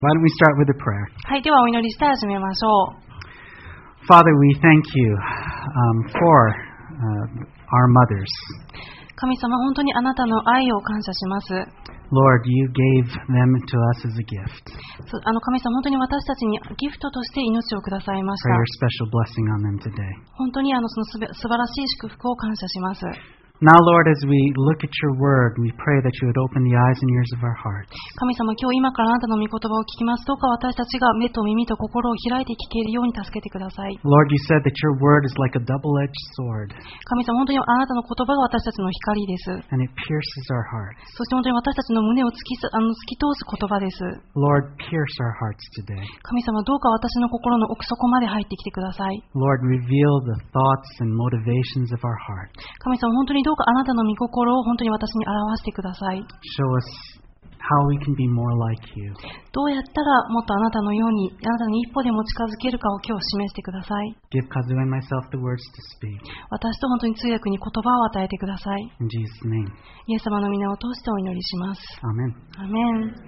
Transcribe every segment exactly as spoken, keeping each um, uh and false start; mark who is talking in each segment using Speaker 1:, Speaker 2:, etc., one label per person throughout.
Speaker 1: Why don't we start with a prayer?
Speaker 2: はい、ではお祈りして始めましょう。
Speaker 1: Father, we thank you um, for uh, our mothers.
Speaker 2: 神様、本当にあなたの愛を感謝します。
Speaker 1: Lord, you gave them to us as a gift.
Speaker 2: そあの神様、本当に私たちにギフトとして命をくださいまし
Speaker 1: Pray
Speaker 2: た。
Speaker 1: your special blessing on them today.
Speaker 2: 本当にあのそのすべ素晴らしい祝福を感謝します。
Speaker 1: Now, Lord, as we look at your word, we pray that you would open the eyes and ears of our hearts.
Speaker 2: 神様、今日今からあなたの御言葉を聞きます。どうか私たちが目と耳と心を開いて聞けるように助けてください。
Speaker 1: Lord, you said that your word is like a double-edged sword,
Speaker 2: 神様、本当にあなたの言葉が私たちの光です。
Speaker 1: and it pierces our hearts.
Speaker 2: そして本当に私たちの胸を突きすあの突き通す言葉です。
Speaker 1: Lord, pierce our hearts today.
Speaker 2: 神様、どうか私の心の奥底まで入ってきてください。
Speaker 1: Lord, reveal the thoughts and motivations of our heart.
Speaker 2: 神様、本当にどうかあなたの御心を本当に私に表してください。
Speaker 1: Show us how we can be more like you.
Speaker 2: どうやったらもっとあなたのように、あなたに一歩でも近づけるかを今日示してください。
Speaker 1: Give Kazu and myself the words to speak.
Speaker 2: 私と本当に通訳に言葉を与えてください。
Speaker 1: In Jesus' name.
Speaker 2: イエス様の皆を通してお祈りします。
Speaker 1: Amen.
Speaker 2: アメン。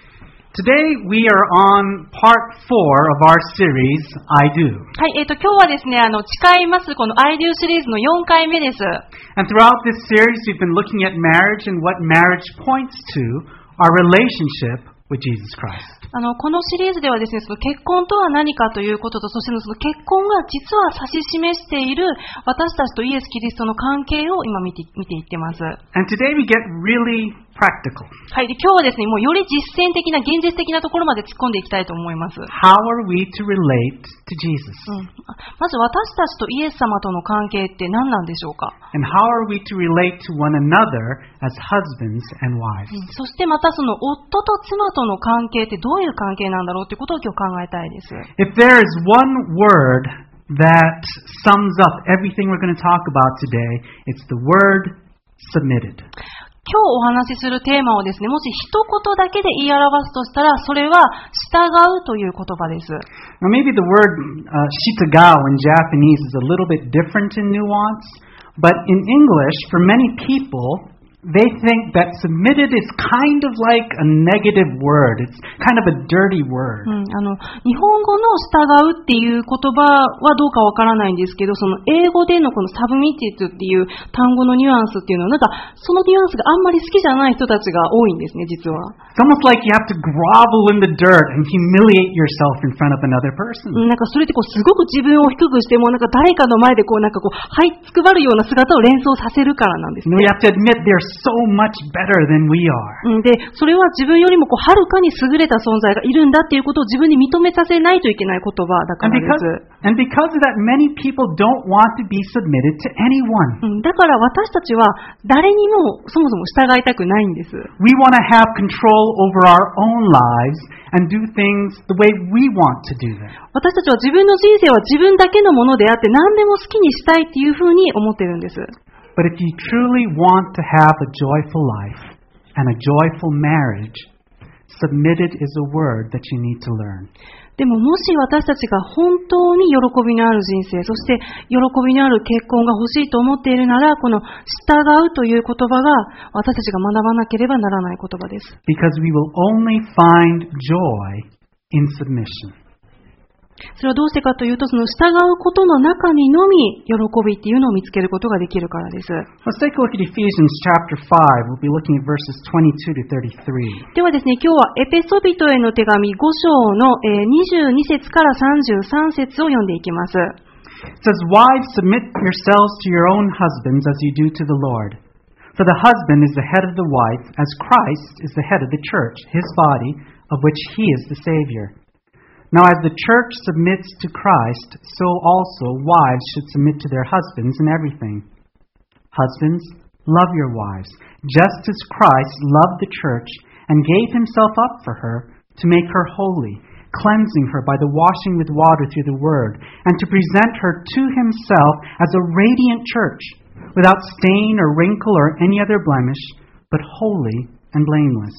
Speaker 1: Today we are on part four of our series, I Do.
Speaker 2: はい、えっと、今日はですね、あの、誓います、この I Do シリーズのよんかいめです。
Speaker 1: And throughout this series we've been looking at marriage and what marriage points to, our relationship with Jesus Christ.
Speaker 2: あの、このシリーズではですね、その結婚とは何かということと、そしてその結婚が実は指し示している私たちとイエス・キリストの関係を今見て、見ていってます。
Speaker 1: And today we get really practical.
Speaker 2: はい、で今日はですね、もうより実践的な、現実的なところまで突っ込んでいきたいと思います。うん、
Speaker 1: How are we to relate to Jesus?
Speaker 2: まず私たちとイエス様との関係って何なんでしょうか。
Speaker 1: And how are we to relate to one another as husbands and wives?
Speaker 2: うん、そしてまたその夫と妻との関係ってどういう関係なんだろうということを今日考えたいです。
Speaker 1: If there is one word that sums up everything we're going to talk about today, it's the word submitted.
Speaker 2: 今日お話しするテーマをですね、もし一言だけで言い表すとしたら、それは従うという言葉です。
Speaker 1: Now maybe the word uh, shitagao in Japanese is a little bit different in nuance, but in English, for many people, they think that submitted is kind of like a negative word. It's kind of a dirty word.
Speaker 2: うん、あの日本語の従うっていう言葉はどうかわからないんですけど、その英語でのこのサブミティッドっていう単語のニュアンスっていうのは、なんかそのニュアンスがあんまり好きじゃない人たちが多いんですね、実は。
Speaker 1: It's almost like you have to grovel in the dirt and humiliate yourself in front of another person.
Speaker 2: うん、なんかそれってこうすごく自分を低くしても、なんか誰かの前でこうなんかこう這いつくばるような姿を連想させるからなんですね。
Speaker 1: We have to admit they're so much better than we are.
Speaker 2: うん、で、それは自分よりもこうはるかに優れた存在がいるんだっていうことを自分に認めさせないといけない言葉だか
Speaker 1: And
Speaker 2: ら
Speaker 1: because,
Speaker 2: です。
Speaker 1: and because of that, many people don't want to be submitted to anyone.
Speaker 2: うん、だから私たちは誰にもそもそも従いたくないんです。
Speaker 1: We want to have control over our own lives and do things the way we want to do them.
Speaker 2: 私たちは自分の人生は自分だけのものであって何でも好きにしたいっていうふうに思ってるんです。
Speaker 1: But if you truly want to have a joyful life and a joyful marriage, submitted is a word that you need to learn.
Speaker 2: でももし私たちが本当に喜びのある人生、そして喜びのある結婚が欲しいと思っているなら、この従うという言葉が私たちが学ばなければならない言葉です。
Speaker 1: Because we will only find joy in submission.
Speaker 2: それはどうしてかというと、その従うことの中にのみ喜びっていうのを見つけることができるからです。
Speaker 1: Let's take a look at Ephesians chapter five. We'll be looking at verses twenty-two to thirty-three.
Speaker 2: ではですね、今日はエペソビトへの手紙ご章のにじゅうに節からさんじゅうさん節を読んでいきます。
Speaker 1: It says, Wives, submit yourselves to your own husbands as you do to the Lord. For the husband is the head of the wife, as Christ is the head of the church, his body, of which he is the Savior. Now as the church submits to Christ, so also wives should submit to their husbands in everything. Husbands, love your wives, just as Christ loved the church and gave himself up for her to make her holy, cleansing her by the washing with water through the word, and to present her to himself as a radiant church, without stain or wrinkle or any other blemish, but holy and blameless.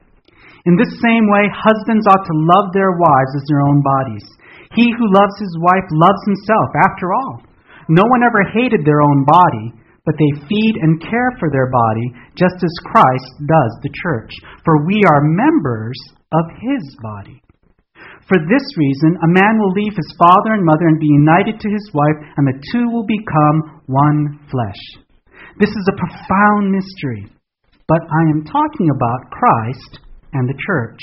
Speaker 1: In this same way, husbands ought to love their wives as their own bodies. He who loves his wife loves himself, after all. No one ever hated their own body, but they feed and care for their body, just as Christ does the church. For we are members of his body. For this reason, a man will leave his father and mother and be united to his wife, and the two will become one flesh. This is a profound mystery, but I am talking about Christ and the church.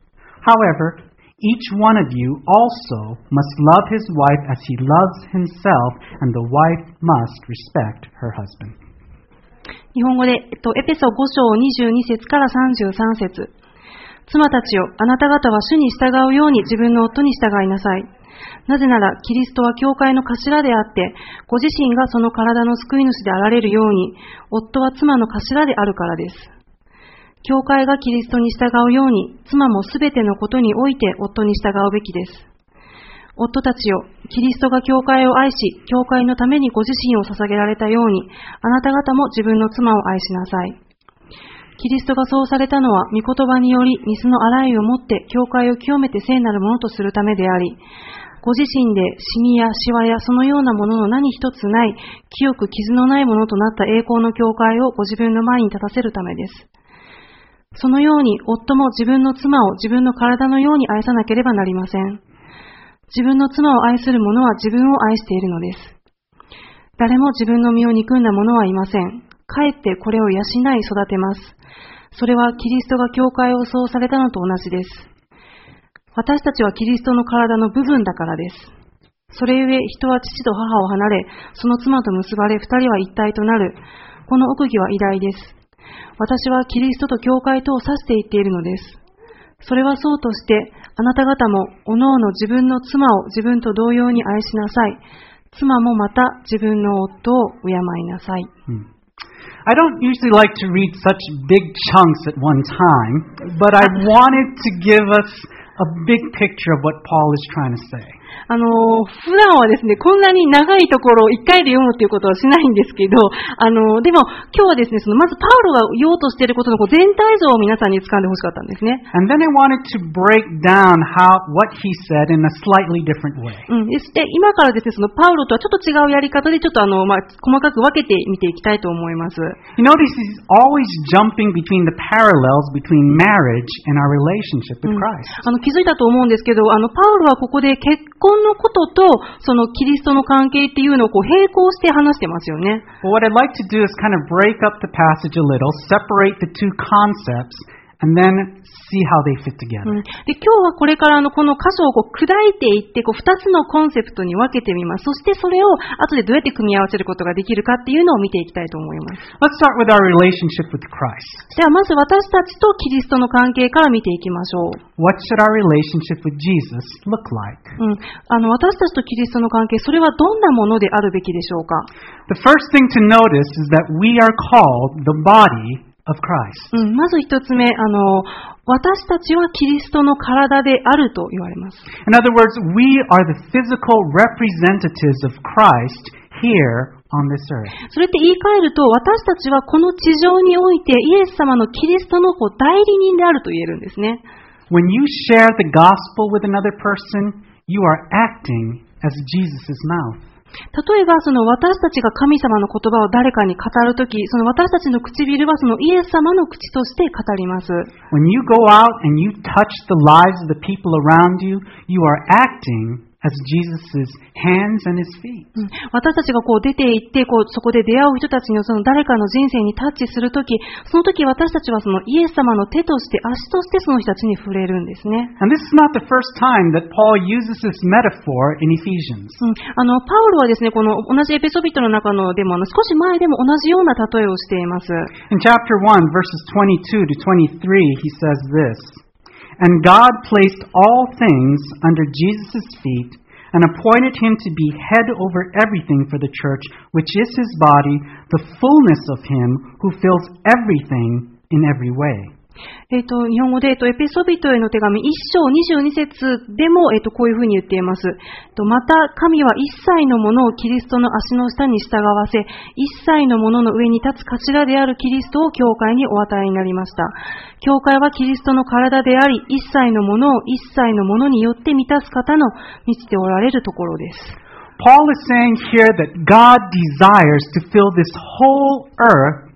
Speaker 1: However, each one of you also must love his wife as he loves himself, and the wife must respect her husband.
Speaker 2: 日本語で、えっと、エペソご章にじゅうに節からさんじゅうさん節。妻たちよ、あなた方は主に従うように自分の夫に従いなさい。なぜなら、キリストは教会の頭であって、ご自身がその体の救い主であられるように、夫は妻の頭であるからです。教会がキリストに従うように、妻もすべてのことにおいて夫に従うべきです。夫たちよ、キリストが教会を愛し、教会のためにご自身を捧げられたように、あなた方も自分の妻を愛しなさい。キリストがそうされたのは、御言葉により、水の洗いをもって、教会を清めて聖なるものとするためであり、ご自身でシミやシワやそのようなものの何一つない、清く傷のないものとなった栄光の教会をご自分の前に立たせるためです。そのように、夫も自分の妻を自分の体のように愛さなければなりません。自分の妻を愛する者は自分を愛しているのです。誰も自分の身を憎んだ者はいません。かえってこれを養い育てます。それはキリストが教会をそうされたのと同じです。私たちはキリストの体の部分だからです。それゆえ人は父と母を離れ、その妻と結ばれ二人は一体となる。この奥義は偉大です。私はキリストと教会とを指して言っているのです。それはそうとして、あなた方もおのおの自分の妻を自分と同様に愛しなさい。妻もまた自分の夫を敬いなさい。
Speaker 1: Hmm. I don't usually like to read such big chunks at one time, but I wanted to give us a big picture of what Paul is trying to say.
Speaker 2: あの、普段はですね、こんなに長いところを一回で読むっていうことはしないんですけど、あの、でも今日はですね、そのまずパウロが言おうとしていることのこう全体像を皆さんに掴んでほしかったんですね。
Speaker 1: And then I wanted to break down how, what he said in a slightly different way.
Speaker 2: うん、でして今からですね、そのパウロとはちょっと違うやり方でちょっとあの、まあ、細かく分けてみていきたいと思います。
Speaker 1: You notice he's always jumping between the parallels between marriage and our relationship with Christ.
Speaker 2: うん、あの気づいたと思うんですけど、あのパウロはここで結婚のこととそのキリストの関係っていうのをこう並行して話してますよね。
Speaker 1: Well, what I'd like to do is kind of break up the passage a little, separate the two concepts, and then see how they fit together.
Speaker 2: うん、で今日はこれからのこの箇所をこう砕いていってこうふたつのコンセプトに分けてみます。そしてそれを後でどうやって組み合わせることができるかっていうのを見ていきたいと思います。
Speaker 1: Let's start with our relationship with Christ.
Speaker 2: ではまず私たちとキリストの関係から見ていきましょう。
Speaker 1: What should our relationship with Jesus look like?
Speaker 2: うん、あの私たちとキリストの関係、それはどんなものであるべきでしょうか。
Speaker 1: The first thing to notice is that we are called the body of Christ.
Speaker 2: うん、まず一つ目、あの私たちはキリストの体であると言われます。
Speaker 1: In other words, we are the physical representatives of Christ here on this earth.
Speaker 2: それって言い換えると、私たちはこの地上においてイエス様のキリストのこう代理人であると言えるんですね。
Speaker 1: When you share the gospel with another person, you are acting as Jesus' mouth.
Speaker 2: 例えばその私たちが神様の言葉を誰かに語るとき、その私たちの唇はそのイエス様の口として語ります。
Speaker 1: When you go out and you touch the lives of the people around you, you are acting as Jesus' hands and his feet.
Speaker 2: うん、私たちがこう出て行ってこうそこで出会う人たちのその誰かの人生にタッチするとき、その時私たちはそのイエス様の手として足としてその人たちに触れるんですね。
Speaker 1: And this is not the first time that Paul uses this metaphor in Ephesians.
Speaker 2: うん、あのパウロはですね、この同じエペソビトの中のでもあの少し前でも同じような例えをしています。
Speaker 1: In chapter one, verses twenty-two to twenty-three, he says this:And God placed all things under Jesus' feet and appointed him to be head over everything for the church, which is his body, the fullness of him who fills everything in every way.
Speaker 2: えっと、日本語で、えっと、エペソビトへの手紙いっ章にじゅうに節でも、えっと、こういうふうに言っています。とまた、神は一切のものをキリストの足の下に従わせ、一切のものの上に立つ頭であるキリストを教会にお与えになりました。教会はキリストの体であり、一切のものを一切のものによって満たす方の満ちておられるところです。
Speaker 1: Paul is saying here that God desires to fill this whole earth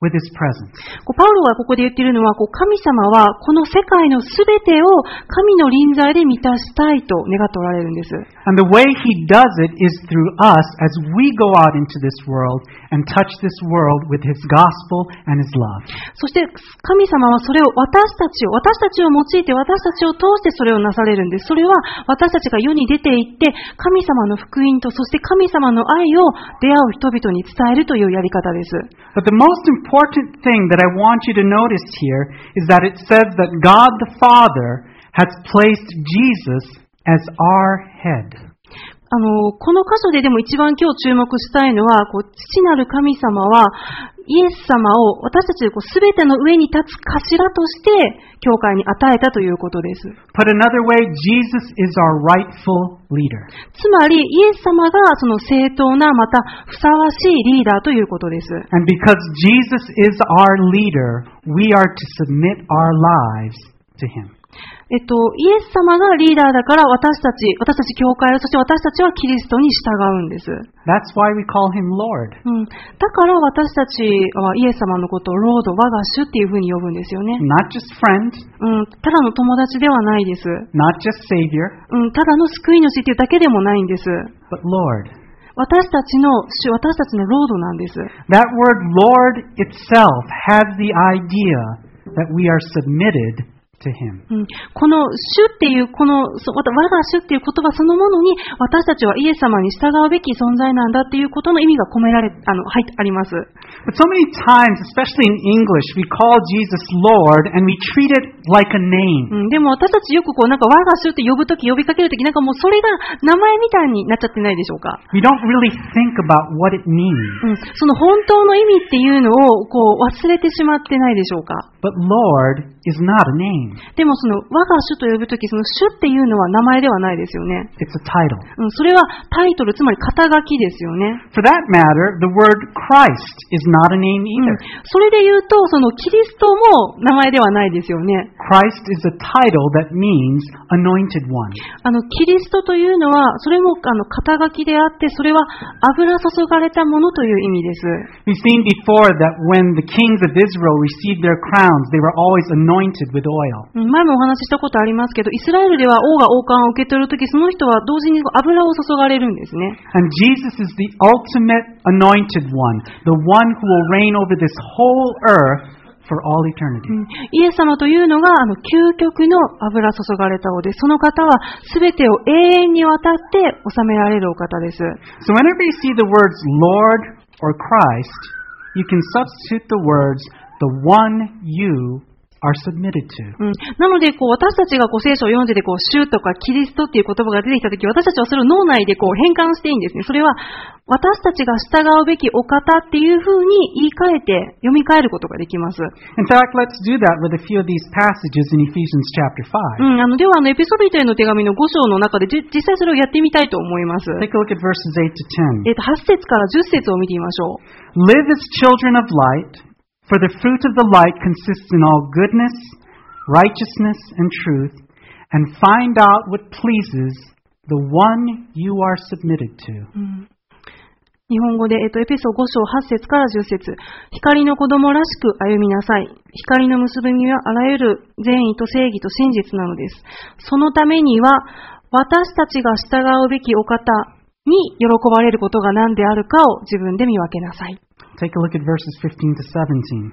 Speaker 1: with His presence.
Speaker 2: こうパウロがここで言っているのは、こう神様はこの世界のすべてを神の臨在で満たしたいと願っておられるんです。
Speaker 1: And the way He does it is through us as we go out into this world and touch this world with His gospel and His love.
Speaker 2: そして神様はそれを私たちを、私たちを用いて私たちを通してそれをなされるんです。それは私たちが世に出て行って神様の福音とそして神様の愛を出会う人々に伝えるというやり方です。
Speaker 1: But the most important thing that I want you to notice here is that it says that God the Father has placed Jesus as our head.
Speaker 2: あの、この箇所ででも一番今日注目したいのは、こう父なる神様はイエス様を私たちすべての上に立つ頭として教会に与えたということです。
Speaker 1: Put another way, Jesus is our rightful leader.
Speaker 2: つまりイエス様がその正当なまたふさわしいリーダーということです。
Speaker 1: And because Jesus is our leader, we are to submit our lives to Him.
Speaker 2: えっと、イエス様がリーダーだから私たち、私たち教会を、そして私たちはキリストに従うんです。
Speaker 1: That's why we call Him Lord.
Speaker 2: うん、だから私たちはイエス様のことをロード、我が主っていうふうに呼ぶんですよね。
Speaker 1: Not just friend,
Speaker 2: うん、ただの友達ではないです。
Speaker 1: not just Savior,
Speaker 2: うん、ただの救い主っていうだけでもないんです。
Speaker 1: but Lord.
Speaker 2: 私たちの主、私たちのロードなんです。
Speaker 1: That word Lord itself has the idea that we are submitted to Him.
Speaker 2: うん、この主っていうこの我が主っていう言葉そのものに私たちはイエス様に従うべき存在なんだっていうことの意味が込められあの入ってあります。
Speaker 1: But so many times, especially in English, we call Jesus Lord and we treat it like a name.
Speaker 2: うん、でも私たちよくこうなんか我が主って呼ぶとき呼びかけるときなんかもうそれが名前みたいになっちゃってないでしょうか。
Speaker 1: We don't really think about what it means.
Speaker 2: うん、その本当の意味っていうのをこう忘れてしまってないでしょうか。
Speaker 1: But Lord is not a name.
Speaker 2: でもその我が主と呼ぶときその主っていうのは名前ではないですよね。
Speaker 1: It's a title.
Speaker 2: うん、それはタイトルつまり肩書きですよね。
Speaker 1: For that matter, the word Christ is not a name
Speaker 2: うん、
Speaker 1: either.
Speaker 2: それで言うとそのキリストも名前ではないですよね。
Speaker 1: Christ is a title that means anointed one.
Speaker 2: あのキリストというのはそれもあの肩書きであってそれは油注がれたものという意味です。
Speaker 1: We've seen before that when the kings of Israel received their crowns, they were always anointed with oil.
Speaker 2: 前もお話ししたことありますけど、イスラエルでは王が王冠を受け取るとき、その人は同時に油を注がれるんですね。
Speaker 1: And Jesus is the ultimate anointed one, the one who will reign over this whole earth for all eternity.
Speaker 2: イエス様というのがあの究極の油注がれた王で、その方はすべてを永遠にわたって治められるお方です。
Speaker 1: So whenever you see the words Lord or Christ, you can substitute the words the one you are submitted to.
Speaker 2: うん、なのでこう私たちがこう聖書を読んでてこう主とかキリストっていう言葉が出てきたとき、私たちはそれを脳内でこう変換していいんですね。それは私たちが従うべきお方っていうふうに言い換えて読み替えることができます。
Speaker 1: In fact, let's do that with a few of these passages in Ephesians chapter
Speaker 2: う
Speaker 1: five.
Speaker 2: ん、あのではあのエピソビトへの手紙のご章の中でじ実際それをやってみたいと思います。
Speaker 1: Take a look at verses eight to ten.
Speaker 2: えっとはち節からじゅっ節を見てみましょう。
Speaker 1: Live as children of light, for the fruit of the light consists in all goodness, righteousness, and truth, and find out what pleases the one you are submitted to.
Speaker 2: うん日本語で、えっと、エペソご章はち節からじゅっ節。光の子供らしく歩みなさい。光の結び目はあらゆる善意と正義と真実なのです。そのためには、私たちが従うべきお方に喜ばれることが何であるかを自分で見分けなさい。
Speaker 1: Take a look at verses fifteen to seventeen.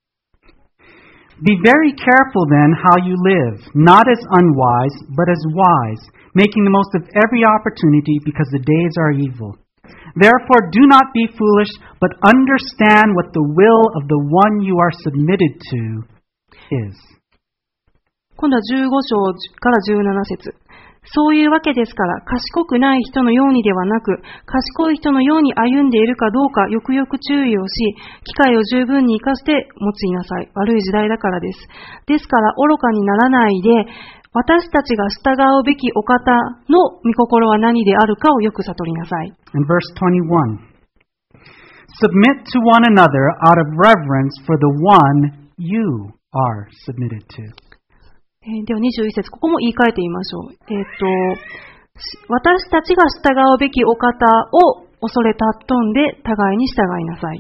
Speaker 1: Be very careful then how you live, not as unwise, but as wise, making the most of every opportunity because the days are evil.Therefore, do not be foolish, but understand what the will of the one you are submitted to is.
Speaker 2: 今度はじゅうご章からじゅうなな節。そういうわけですから、賢くない人のようにではなく、賢い人のように歩んでいるかどうかよくよく注意をし、機会を十分に生かして用いなさい。悪い時代だからです。ですから、愚かにならないで、私たちが従うべきお方の御心は何であるかをよく悟りなさい。
Speaker 1: And verse twenty-one. Submit to one another out of reverence for the one you are submitted to.
Speaker 2: えー、ではにじゅういち節、ここも言い換えてみましょう。えっと、私たちが従うべきお方を恐れ尊んで互いに従いなさい。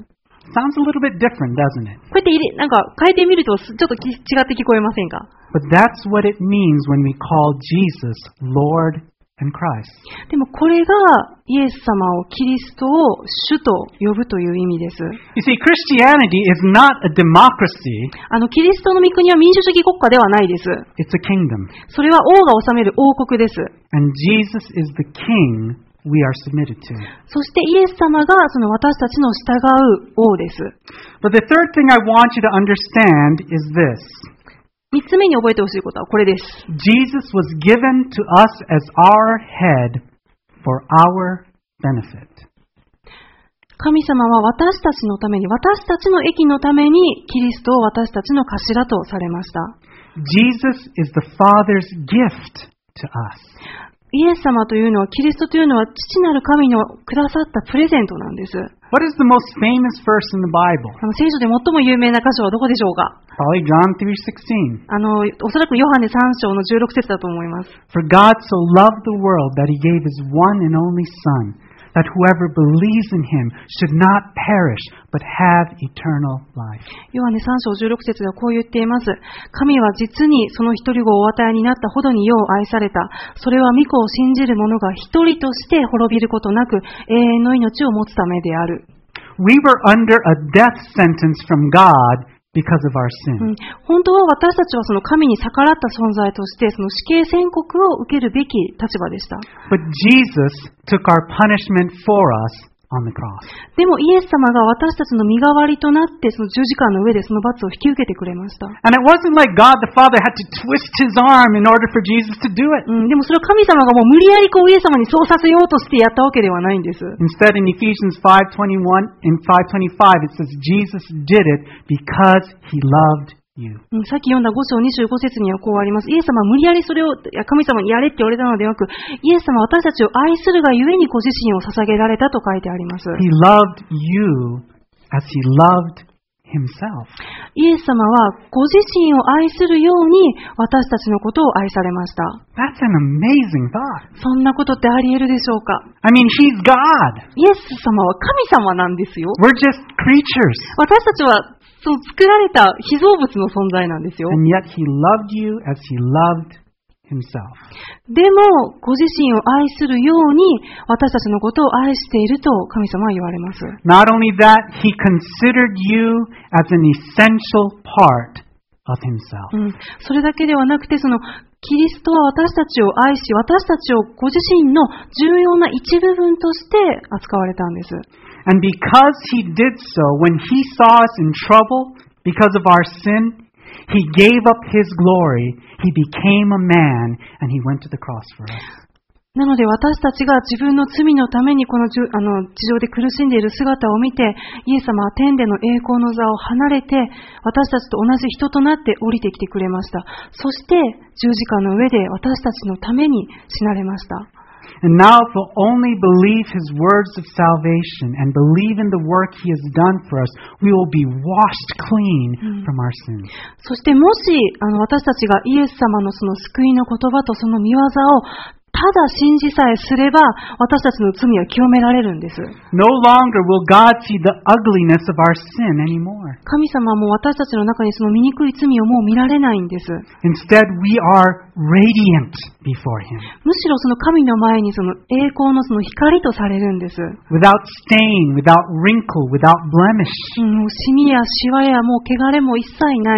Speaker 1: Sounds a little bit different, doesn't it?
Speaker 2: こうやって入れ、なんか変えてみるとちょっとき違って聞こえませんか？
Speaker 1: But that's what it means when we call Jesus Lord and Christ.
Speaker 2: でもこれがイエス様をキリストを主と呼ぶという意味です。
Speaker 1: You see, Christianity is not a democracy.
Speaker 2: あのキリストの御国は民主主義国家ではないです。
Speaker 1: It's a kingdom.
Speaker 2: それは王が治める王国です。
Speaker 1: And Jesus is the king we are submitted to.
Speaker 2: そしてイエス様がその私たちの従う王です。
Speaker 1: But the third thing I want you to understand is this.
Speaker 2: 三つ目に覚えてほしいことはこれです。
Speaker 1: Jesus was given to us as our head for our benefit.
Speaker 2: 神様は私たちのために、私たちの益のためにキリストを私たちの頭とされました。
Speaker 1: Jesus is the Father's gift to us.
Speaker 2: イエス様というのは、キリストというのは父なる神のくださったプレゼントなんです。
Speaker 1: What is the most famous verse in the Bible?
Speaker 2: あの聖書で最も有名な箇所はどこでしょうか？
Speaker 1: Probably John three sixteen.
Speaker 2: あの、おそらくヨハネさん章のじゅうろく節だと思います。
Speaker 1: For God so loved the world that he gave his one and only Son, that whoever believes in him should not perish, but have eternal life.
Speaker 2: ヨハネさん章じゅうろく節ではこう言っています。神は実にその一人子をお与えになったほどによう愛された。それは御子を信じる者が一人として滅びることなく永遠の命を持つためである。
Speaker 1: We were under a death sentence from God because of our
Speaker 2: うん
Speaker 1: sin.
Speaker 2: 本当は私たちはその神に逆らった存在としてその死刑宣告を受けるべき立場でした。
Speaker 1: But Jesus took our punishment for us on the cross.
Speaker 2: でもイエス様が私たちの身代わりとなってその十字架の上でその罰を引き受けてくれました。
Speaker 1: And it wasn't like God the Father had to twist his arm in order for Jesus to do it.
Speaker 2: うん、でもそれは神様がもう無理やりこうイエス様にそうさせようとしてやったわけではないんです。
Speaker 1: Instead, in Ephesians five twenty-one and five twenty-five, it says Jesus did it because he loved you.
Speaker 2: うん、さっき読んだご章にじゅうご節にはこうあります。イエス様は無理やりそれをいや神様にやれって言われたのではなく、イエス様は私たちを愛するがゆえにご自身を捧げられたと書いてあります。
Speaker 1: He loved you as he loved himself.
Speaker 2: イエス様はご自身を愛するように私たちのことを愛されました。
Speaker 1: That's an amazing thought.
Speaker 2: そんなことってあり得るでしょうか？
Speaker 1: I mean, he's God.
Speaker 2: イエス様は神様なんですよ。
Speaker 1: We're just creatures.
Speaker 2: 私たちはその作られた被造物の存在なんですよ。
Speaker 1: And yet he loved you as he loved himself.
Speaker 2: でも、ご自身を愛するように私たちのことを愛していると神様は言われます。
Speaker 1: Not only that, he considered you as an essential part of himself.
Speaker 2: うん、それだけではなくて、そのキリストは私たちを愛し、私たちをご自身の重要な一部分として扱われたんです。
Speaker 1: And because he did so, when he saw us in trouble because of our sin, he gave up his glory, he became a man, and he went to the cross for us.
Speaker 2: なので私たちが自分の罪のためにこのじゅあの地上で苦しんでいる姿を見て、イエス様は天での栄光の座を離れて、私たちと同じ人となって降りてきてくれました。そして十字架の上で私たちのために死なれました。
Speaker 1: And now if we'll only believe his words of salvation and believe in the work he has done for us, we will be washed clean from our sins.
Speaker 2: そしてもしあの私たちがイエス様のその救いの言葉とその御業をただ信じさえすれば、私たちの罪は清められるんです。
Speaker 1: No longer will God see the ugliness of our sin anymore.
Speaker 2: 神様はもう私たちの中にその醜い罪をもう見られないんです。
Speaker 1: Instead, we are radiant before him.
Speaker 2: むしろその神の前にその栄光のその光とされるんです。
Speaker 1: Without stain, without wrinkle, without blemish.
Speaker 2: もうシミやシワやもう汚れも一切ない。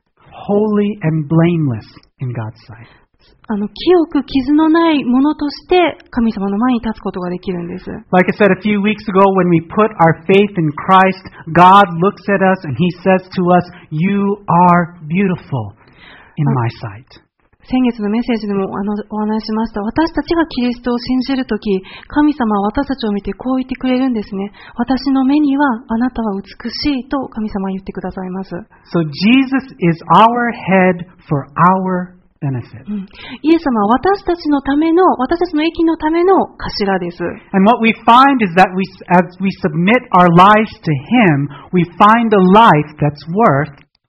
Speaker 1: Holy and blameless in God's sight.
Speaker 2: あの清く傷のないものとして神様の前に立つことができるんです。
Speaker 1: Like I said a few weeks ago, when we put our faith in Christ, God looks at us and he says to us, "You are beautiful in my sight."
Speaker 2: 先月のメッセージでもあのお話ししました。私たちがキリストを信じるとき、神様は私たちを見てこう言ってくれるんですね。私の目にはあなたは美しいと神様は言ってくださいます。
Speaker 1: So Jesus is our head for our benefit.
Speaker 2: うん、イエス様は私たちのための、私たちの益のための頭です。
Speaker 1: And what we find is that we, as we submit our lives to Him, we find a life that's worth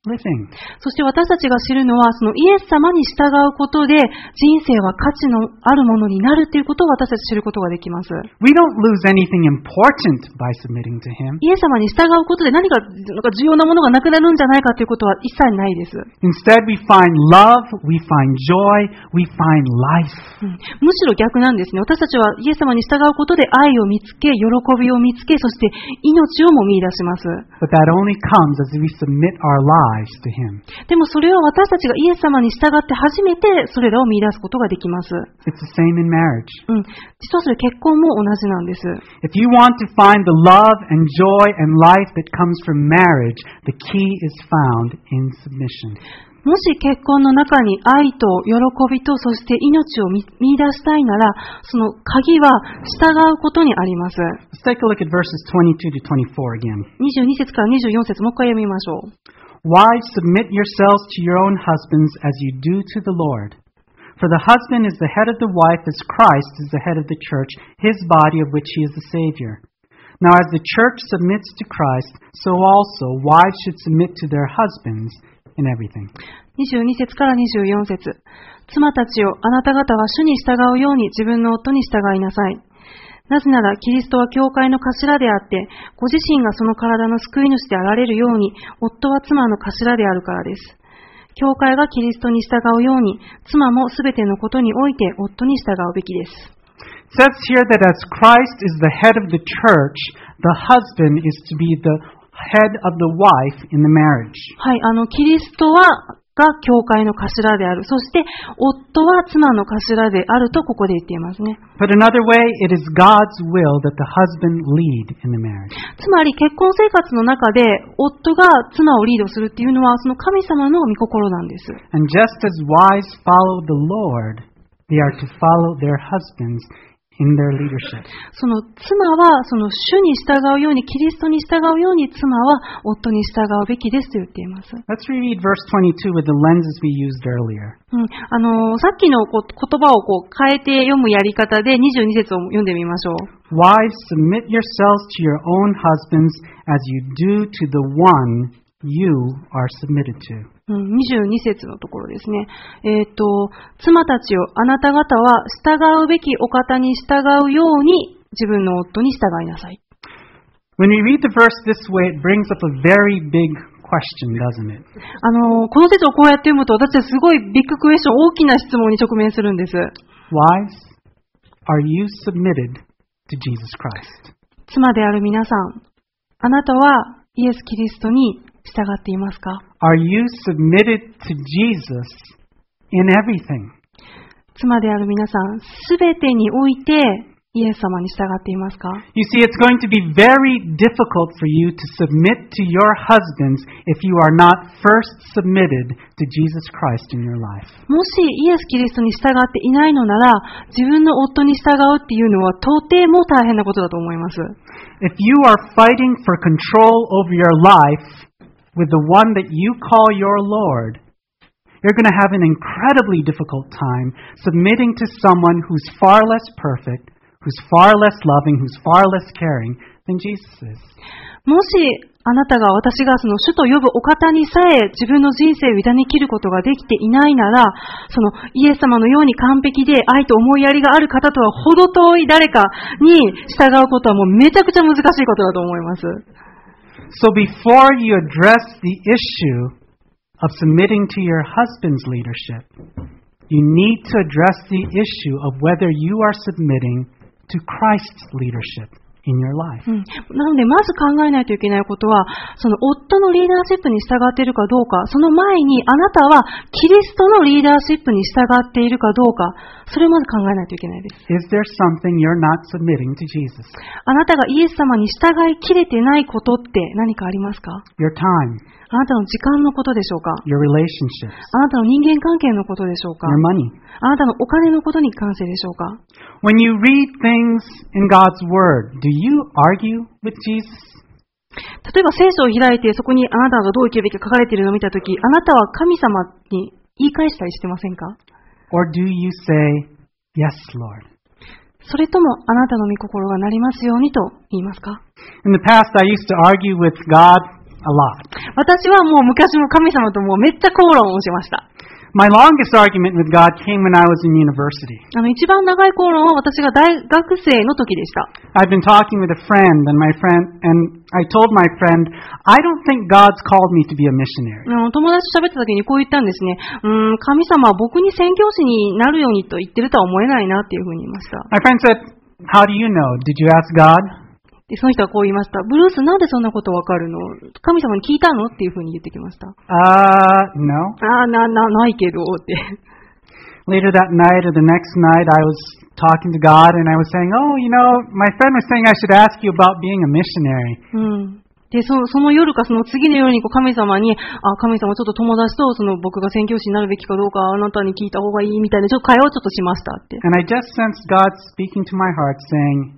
Speaker 1: living.
Speaker 2: そして私たちが知るのは、そのイエス様に従うことで、人生は価値のあるものになるということを私たち知ることができます。
Speaker 1: We don't lose anything important by submitting to Him.
Speaker 2: イエス様に従うことで何か、なんか重要なものがなくなるんじゃないかということは一切ないです。
Speaker 1: Instead, we find love, we find joy, we find life.
Speaker 2: うん、むしろ逆なんですね。私たちはイエス様に従うことで愛を見つけ、喜びを見つけ、そして命をも見出します。
Speaker 1: But that only comes as we submit our lives to Him.
Speaker 2: でもそれは私たちがイエス様に従って初めてそれらを見出すことができます。
Speaker 1: It's the same in marriage.
Speaker 2: うん、実はそれ結婚も同じなんです。
Speaker 1: If you want to find the love and joy and life that comes from marriage, the key is found in submission.
Speaker 2: もし結婚の中に愛と喜びとそして命を見出したいなら、その鍵は従うことにあります。
Speaker 1: Let's take a look at verses twenty-two to twenty-four again.
Speaker 2: にじゅうに節からにじゅうよん節、もう一回読みましょう。
Speaker 1: Wives, submit yourselves to your own husbands as you do to the Lord. For the husband is the head of the wife as Christ is the head of the church, his body of which he is the Savior. Now as the church submits to Christ, so also wives should submit to their husbands in everything.
Speaker 2: にじゅうに節からにじゅうよん節。妻たちよ、あなた方は主に従うように自分の夫に従いなさい。なぜならキリストは教会の頭であって、ご自身がその体の救い主であられるように、夫は妻の頭であるからです。教会がキリストに従うように、妻もすべてのことにおいて夫に従うべきです。
Speaker 1: It says here that as Christ is the head of the church, the husband is to be the head of the wife in the marriage.
Speaker 2: はい、あの、キリストは、が教会の頭である。そして、夫は妻の頭であるとここで言っていますね。
Speaker 1: But another way, it is God's will that the husband lead in the marriage.
Speaker 2: つまり、結婚生活の中で、夫が妻をリードするっていうのは、その神様の御心なんです。
Speaker 1: And just as wives follow the Lord, they are to follow their husbands in their leadership.
Speaker 2: その妻は、その主に従うように、キリストに従うように、妻は夫に従うべきですと言っています。
Speaker 1: Let's reread verse twenty-two with the lenses we used earlier.
Speaker 2: うん、あのー、さっきのこ言葉をこう変えて読むやり方でにじゅうに節を読んでみましょう。
Speaker 1: Wives, submit yourselves to your own husbands as you do to the one you are submitted to.
Speaker 2: うん、にじゅうに節のところですね。えっと、妻たちよ、あなた方は従うべきお方に従うように自分の夫に従いなさい。
Speaker 1: When we read the verse this way, it brings up a very big question, doesn't it?
Speaker 2: あの、この節をこうやって読むと、私はすごいビッグクエスチョン、大きな質問に直面するんです。
Speaker 1: Wives, are you submitted to Jesus Christ?
Speaker 2: 妻である皆さん、あなたはイエス・キリストに従っていますか？
Speaker 1: Are you submitted to Jesus in everything?
Speaker 2: 妻である皆さん、すべてにおいてイエス様に従っていますか？
Speaker 1: You see, it's going to be very difficult for you to submit to your husbands if you are not first submitted to Jesus Christ in your life.
Speaker 2: もしイエス・キリストに従っていないのなら、自分の夫に従うっていうのはとても大変なことだと思います。
Speaker 1: If you are fighting for control over your life with the one that you call your Lord, you're going to have an incredibly difficult time submitting to someone who's far less perfect, who's far less loving, who's far less caring than Jesus is.
Speaker 2: もしあなたが私がその主と呼ぶお方にさえ自分の人生を委ね切ることができていないなら、そのイエス様のように完璧で愛と思いやりがある方とは程遠い誰かに従うことはもうめちゃくちゃ難しいことだと思います。
Speaker 1: So before you address the issue of submitting to your husband's leadership, you need to address the issue of whether you are submitting to Christ's leadership in your life.
Speaker 2: うん、なのでまず考えないといけないことは、その夫のリーダーシップに従っているかどうか、その前にあなたはキリストのリーダーシップに従っているかどうか、それをまず考えないといけないです。
Speaker 1: Is there something you're not submitting to Jesus?
Speaker 2: あなたがイエス様に従いきれてないことって何かありますか？
Speaker 1: Your time,
Speaker 2: あなたの時間のことでしょうか？
Speaker 1: your relationships,
Speaker 2: あなたの人間関係のことでしょうか？
Speaker 1: your money.
Speaker 2: あなたのお金のことに関してでしょうか？
Speaker 1: When you read things in God's Word, do you argue with Jesus?
Speaker 2: 例えば聖書を開いてそこにあなたがどう生きるべきか書かれているのを見たとき、あなたは神様に言い返したりしてませんか？
Speaker 1: Or do you say, Yes, Lord?
Speaker 2: それともあなたの御心がなりますようにと言いますか？
Speaker 1: In the past, I used to argue with God lot.
Speaker 2: 私はもう昔も神様ともうめっちゃ口論をしました。
Speaker 1: My longest argument with God came when I was in university.
Speaker 2: あの一番長い口論は私が大学生の時でした。
Speaker 1: I've been talking with a friend, and my friend, and I told my friend, I don't think God's called me to be a missionary.
Speaker 2: あの友達と喋った時にこう言ったんですね。うーん、神様は僕に宣教師になるようにと言ってるとは思えないなっていうふうに言いました。
Speaker 1: My friend said, How do you know? Did you ask God?
Speaker 2: でその人はこう言いました。ブルースなんでそんなことわかるの？神様に聞いたのっていうふうに言ってきました。
Speaker 1: Uh, no.
Speaker 2: ああ、な、な、ないけどって。
Speaker 1: Later that night or the next night, I was talking to God and I was saying, oh, you know, my friend was saying I should ask you about being a missionary.
Speaker 2: うん。で、その、その夜かその次の夜にこう神様に、あ、神様ちょっと友達とその僕が宣教師になるべきかどうかあなたに聞いた方がいいみたいなちょっと会話をちょっとしましたって。
Speaker 1: And I just sensed God speaking to my heart saying,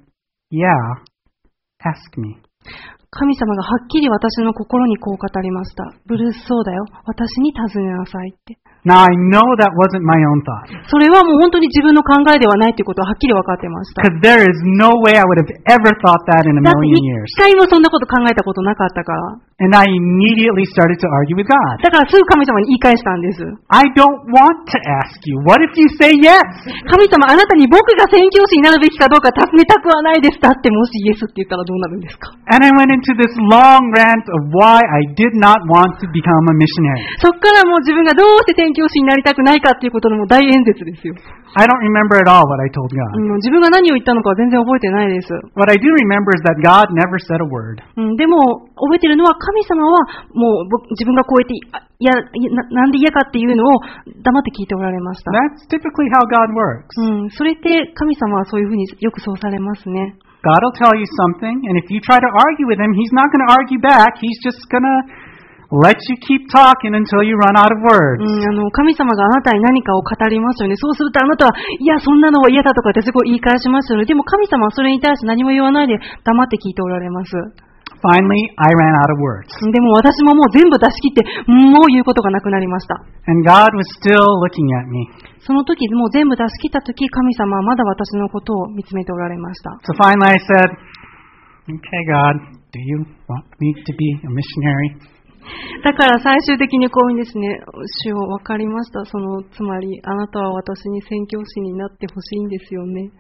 Speaker 1: yeah.Ask me.
Speaker 2: 神様がはっきり私の心にこう語りました。ブルースそうだよ。私に尋ねなさいって。
Speaker 1: Now I know that wasn't my own thought.
Speaker 2: それはもう本当に自分の考えではないということははっきり分かってました。
Speaker 1: Because there is no way I would have ever thought that in a
Speaker 2: だって
Speaker 1: million
Speaker 2: 一
Speaker 1: years.
Speaker 2: 回もそんなこと考えたことなかったから。
Speaker 1: And I immediately started to argue with God.
Speaker 2: だからすぐ神様に言い返したんです。
Speaker 1: I don't want to ask you. What if you say yes?
Speaker 2: 神様、あなたに僕が宣教師になるべきかどうか尋ねたくはないです。だってもしイエスって言ったらどうなるんですか？
Speaker 1: And I went into this long rant of why I did not want to become a missionary.
Speaker 2: そっからもう自分がどうして宣教師になりたくないかっていうことのもう大演説ですよ。
Speaker 1: I don't remember at all what I told God.
Speaker 2: うん、自分が何を言ったのかは全然覚えてないです。
Speaker 1: What I do remember is that God never said a word.
Speaker 2: うん、でも覚えてるのは神様はもう僕自分がこうやっていやな、なんで嫌かっていうのを黙って聞いておられました。
Speaker 1: That's typically how God works.
Speaker 2: うん、それって神様はそういうふうによくそうされますね。
Speaker 1: God will tell you something, and if you try to argue with him, he's not going to argue back. He's just going to let you keep talking until you run out of words.
Speaker 2: うん、あの神様があなたに何かを語りますよね。そうするとあなたは、いや、そんなのは嫌だとかってすごい言い返しますよね。でも神様はそれに対して何も言わないで黙って聞いておられます。
Speaker 1: Finally, I ran out of words.
Speaker 2: でも私ももう全部出し切って、もう言うことがなくなりました。
Speaker 1: And God was still looking at me.
Speaker 2: その時、もう全部出し切った時、神様はまだ私のことを見つめておられました。
Speaker 1: So finally I said, Okay, God, do you want me to be a missionary?
Speaker 2: だから最終的にこういうんですね、主よ、わかりました。その、つまり、あなたは私に宣教師になってほしいんですよね。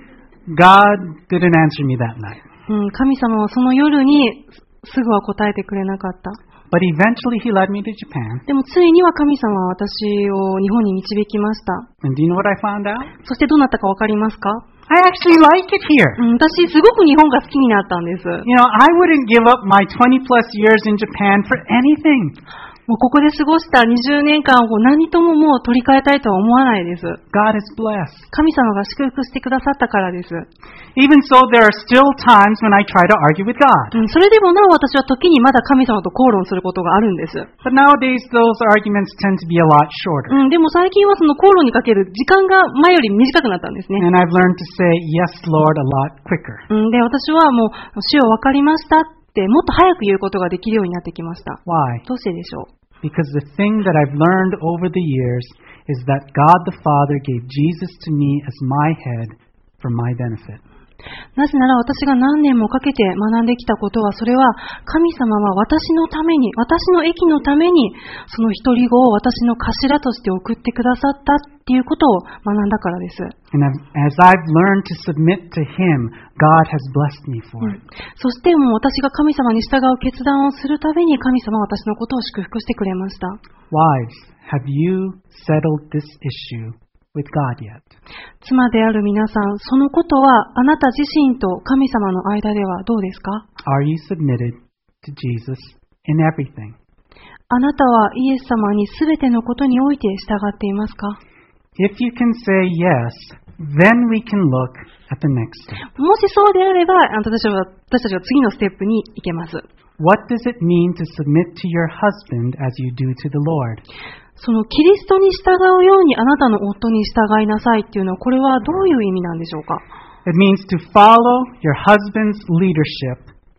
Speaker 1: God didn't answer me that night.
Speaker 2: うん、神様はその夜にすぐは答えてくれなかった。
Speaker 1: But eventually he led me to Japan.
Speaker 2: でもついには神様は私を日本に導きました。
Speaker 1: And do you know what I found out?
Speaker 2: そしてどうなったかわかりますか？
Speaker 1: I actually like it here.
Speaker 2: うん、私すごく日本が好きになったんです。
Speaker 1: You know, I wouldn't give up my twenty plus years in Japan for anything.
Speaker 2: もうここで過ごしたにじゅうねんかんを何とももう取り替えたいとは思わないです。
Speaker 1: God is blessed.
Speaker 2: 神様が祝福してくださったからです。
Speaker 1: Even so, there are still times when I try to argue with God.
Speaker 2: うん、それでもなお私は時にまだ神様と口論することがあるんです。
Speaker 1: But nowadays, those arguments tend to be a lot shorter.
Speaker 2: うん、でも最近はその口論にかける時間が前より短くなったんですね。
Speaker 1: And I've learned to say, yes, Lord, a lot quicker.
Speaker 2: うん、で、私はもう、主よ分かりましたってもっと早く言うことができるようになってきました。
Speaker 1: Why?
Speaker 2: どうしてでしょう？
Speaker 1: Because the thing that I've learned over the years is that God the Father gave Jesus to me as my head for my benefit.
Speaker 2: なぜなら私が何年もかけて学んできたことは、それは神様は私のために、私の益のために、その一人子を私の頭として送ってくださったっていうことを学んだからです。
Speaker 1: And as I've learned to submit to Him, God has blessed me for it.
Speaker 2: そしてもう私が神様に従う決断をするたびに神様は私のことを祝福してくれました。
Speaker 1: Wives, have you settled this issue with God yet?
Speaker 2: 妻である皆さん、そのことはあなた自身と神様の間ではどうですか？
Speaker 1: Are you submitted to Jesus in everything?
Speaker 2: あなたはイエス様にすべてのことにおいて従っていますか？
Speaker 1: If you can say yes, then we can look at the next step.
Speaker 2: もしそうであれば、私たちは、私たちは次のステップに行けます。
Speaker 1: What does it mean to submit to your husband as you do to the Lord?
Speaker 2: そのキリストに従うようにあなたの夫に従いなさいっていうのは、これはどういう意味なんでしょうか？
Speaker 1: It means to follow your husband's leadership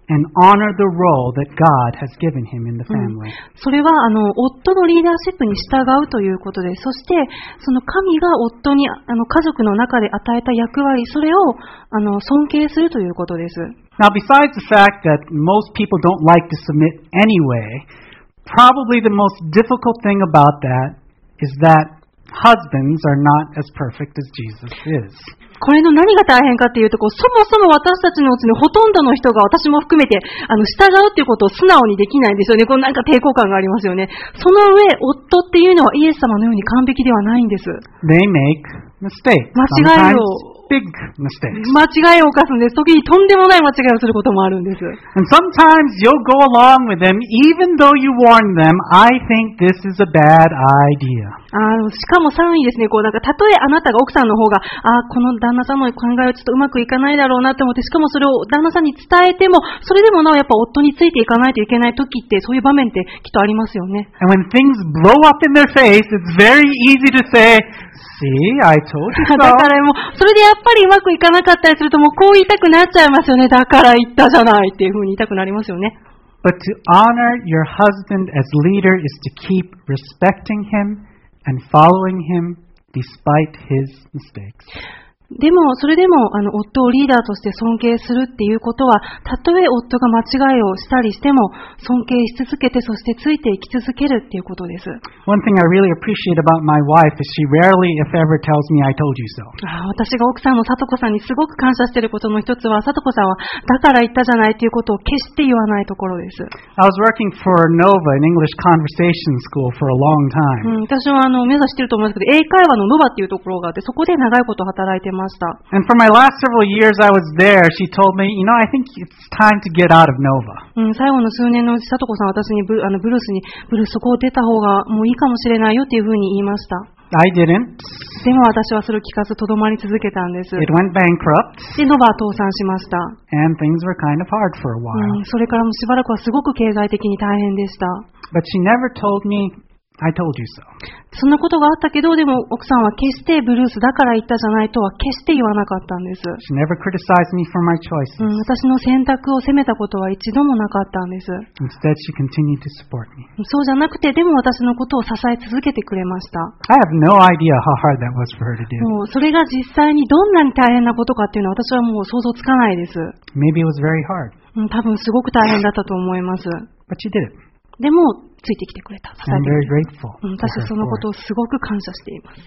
Speaker 1: and honor the role that God has given him in the family.
Speaker 2: それはあの夫のリーダーシップに従うということで、そしてその神が夫にあの家族の中で与えた役割、それをあの尊敬するということです。
Speaker 1: Now, besides the fact that most people don't like to submit anyway, probably the most difficult thing about that is that husbands are not as perfect as Jesus is.
Speaker 2: これの何が大変かっていうと、こうそもそも私たちのうちにほとんどの人が、私も含めて、あの従うっていうことを素直にできないんですよね。このなんか抵抗感がありますよね。その上、夫っていうのはイエス様のように完璧ではないんです。
Speaker 1: They make mistakes.
Speaker 2: 間違いを
Speaker 1: Big mistakes.
Speaker 2: 間違いを犯すんです。時にとんでもない間違いをすることもあるんです。
Speaker 1: And sometimes you'll go along with them even though you warn them, I think this is a bad idea.
Speaker 2: あのしかもさらにですね、こうなんかたとえあなたが奥さんの方が、あこの旦那さんの考えはちょっとうまくいかないだろうなって思って、しかもそれを旦那さんに伝えても、それでもなおやっぱ夫についていかないといけない時って、そういう場面ってきっとありますよね。
Speaker 1: And when things blow up in their face, it's very easy to say, See, I told you so.
Speaker 2: だからもう、それでやっぱりうまくいかなかったりすると、もうこう言いたくなっちゃいますよね。だから言ったじゃないっていうふうに言いたくなりますよね。
Speaker 1: But to honor your husband as leader is to keep respecting him and following him despite his mistakes.
Speaker 2: でも、それでも、あの、夫をリーダーとして尊敬するっていうことは、たとえ夫が間違いをしたりしても、尊敬し続けて、そしてついていき続けるっていうことです。
Speaker 1: One thing I really appreciate about my wife is she rarely, if ever, tells me I told you so.
Speaker 2: あ私が奥さんのさとこさんにすごく感謝していることの一つは、さとこさんは、だから言ったじゃないっていうことを決して言わないところです。
Speaker 1: I was working for Nova, an English conversation school, for a long time.
Speaker 2: うん、私はあの、目指していると思いますけど、英会話のノバっていうところがあって、そこで長いこと働いてました。
Speaker 1: And for my last several years I was there, she told me, you know, I think it's time to get out of Nova.
Speaker 2: うん、最後の数年のうち、さとこさんは私にブあのブルースに、ブルースそこを出た方がもういいかもしれないよっていうふうに言いました。
Speaker 1: I didn't.
Speaker 2: でも私はそれを聞かずとどまり続けたんです。
Speaker 1: It went bankrupt.
Speaker 2: で、ノバは倒産しました。
Speaker 1: And things were kind of hard for a while.
Speaker 2: うん、それからもしばらくはすごく経済的に大変でした。
Speaker 1: But she never told me, I told you so.
Speaker 2: そんなことがあったけど、でも奥さんは決してブルースだから言ったじゃないとは決して言わなかったんです。
Speaker 1: She never criticized me for my choices.
Speaker 2: うん、私の選択を責めたことは一度もなかったんです。
Speaker 1: Instead, she continued to support me.
Speaker 2: そうじゃなくて、でも私のことを支え続けてくれました。
Speaker 1: I have no idea how hard that was for her to do.
Speaker 2: もうそれが実際にどんなに大変なことかっていうのは私はもう想像つかないです。
Speaker 1: Maybe it was very hard.
Speaker 2: うん、多分すごく大変だったと思います。
Speaker 1: But she did it.
Speaker 2: でも、ついてきてくれた。支え
Speaker 1: I'm
Speaker 2: て
Speaker 1: very
Speaker 2: くれ
Speaker 1: grateful.
Speaker 2: た。うん、私はそのことをすごく感謝しています。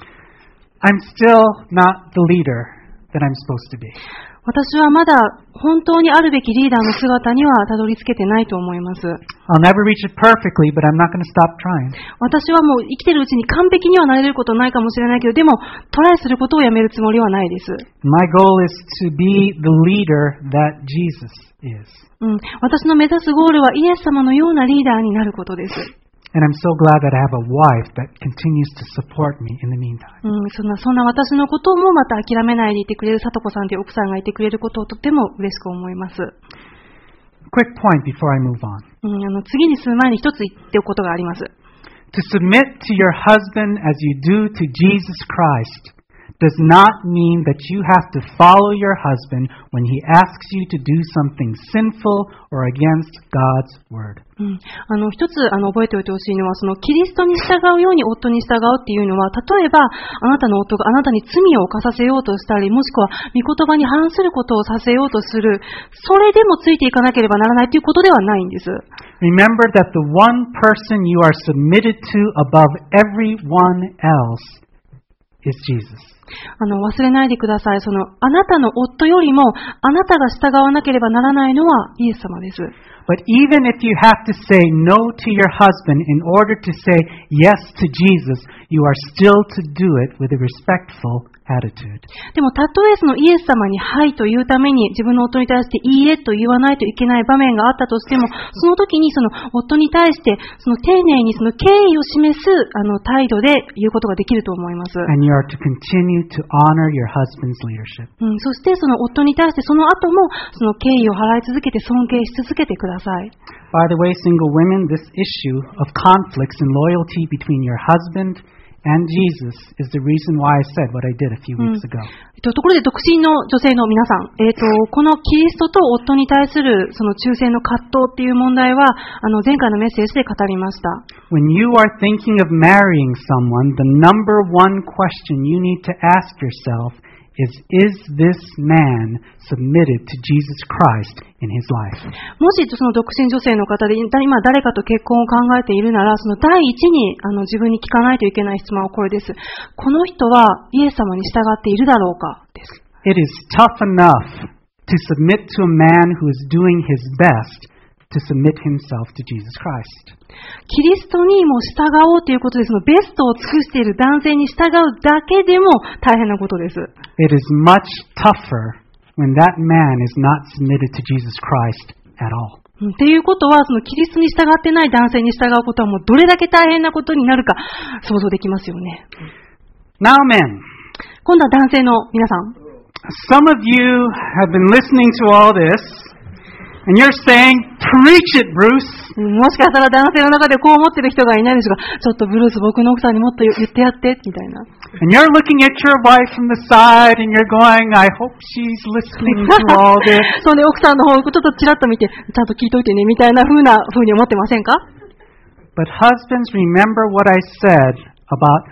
Speaker 1: I'm still not the leader that I'm supposed to be.
Speaker 2: 私はまだ本当にあるべきリーダーの姿にはたどり着けてないと思います。
Speaker 1: I'll never reach it perfectly, but I'm not going to stop trying.
Speaker 2: 私はもう生きてるうちに完璧にはなれることないかもしれないけど、でもトライすることをやめるつもりはないです。
Speaker 1: My goal is to be the leader that Jesus is.
Speaker 2: うん、私の目指すゴールはイエス様のようなリーダーになることです。
Speaker 1: And I'm so glad that I have a wife that continues to support me in the meantime.
Speaker 2: うん、そんな、そんな私のこともまた諦めないでいてくれるさとこさんという奥さんがいてくれることをとても嬉しく思います。
Speaker 1: Quick point before I move on.
Speaker 2: うん、あの次に進む前に一つ言っておくことがあります。
Speaker 1: To submit to your husband as you do to Jesus Christ does not mean that you have to follow your husband when he asks you to do something sinful or against God's word.
Speaker 2: うん、あの一つあの覚えておいてほしいのは、そのキリストに従うように夫に従うっていうのは、例えばあなたの夫があなたに罪を犯させようとしたり、もしくは御言葉に反することをさせようとする、それでもついていかなければならないということではないんです。
Speaker 1: Remember that the one person you are submitted to above everyone else is Jesus.
Speaker 2: あの忘れないでください。そのあなたの夫よりもあなたが従わなければならないのはイエス様です。
Speaker 1: But even if you have to say no to your husband in order to say yes to Jesus, you are still to do it with a respectful attitude.
Speaker 2: でもたとえそのイエス様にはいというために自分の夫に対していいえと言わないといけない場面があったとしても、その時にその夫に対してその丁寧にその敬意を示すあの態度で言うことができると思います。
Speaker 1: And you are to continue to honor your husband's leadership.
Speaker 2: うん、そしてその夫に対してその後もその敬意を払い続けて尊敬し続けてください。
Speaker 1: By the way, single women, this issue of conflicts and loyalty between your husband and Jesus is the reason why I said what I did a few weeks ago.
Speaker 2: ところで独身の女性の皆さん、えっと、このキリストと夫に対するその忠誠の葛藤っていう問題は、あの前回のメッセージで語りました。
Speaker 1: When you are thinking of marrying someone, the number one question you need to ask yourself is, is this man submitted to Jesus Christ in his life?
Speaker 2: もしその独身女性の方で今誰かと結婚を考えているなら、その第一にあの自分に聞かないといけない質問はこれです。この人はイエス様に従っているだろうかです。
Speaker 1: It is tough enough to submit to a man who is doing his best to submit himself to Jesus Christ.
Speaker 2: キリストにも従おうということで、そのベストを尽くしている男性に従うだけでも大変なことです。
Speaker 1: It is much tougher when that man is not submitted to Jesus Christ at all.
Speaker 2: っていうことは、そのキリストに従ってない男性に従うことはもうどれだけ大変なことになるか想像できますよね。
Speaker 1: Now, men.
Speaker 2: 今度は男性の皆さん。
Speaker 1: Some of you have been listening to all this.And you're saying, preach it, Bruce.
Speaker 2: もしかしたら男性の中でこう思ってる人がいないんですが、ちょっとブルース僕の奥さんにもっと言ってやって、みたいな。
Speaker 1: And you're looking at your wife from the side and you're going, I hope she's listening to all this.
Speaker 2: そうね、奥さんの方をちょっとチラッと見て、ちゃんと聞いといてね、みたいな風な風に思ってませんか？
Speaker 1: But husbands, remember what I said about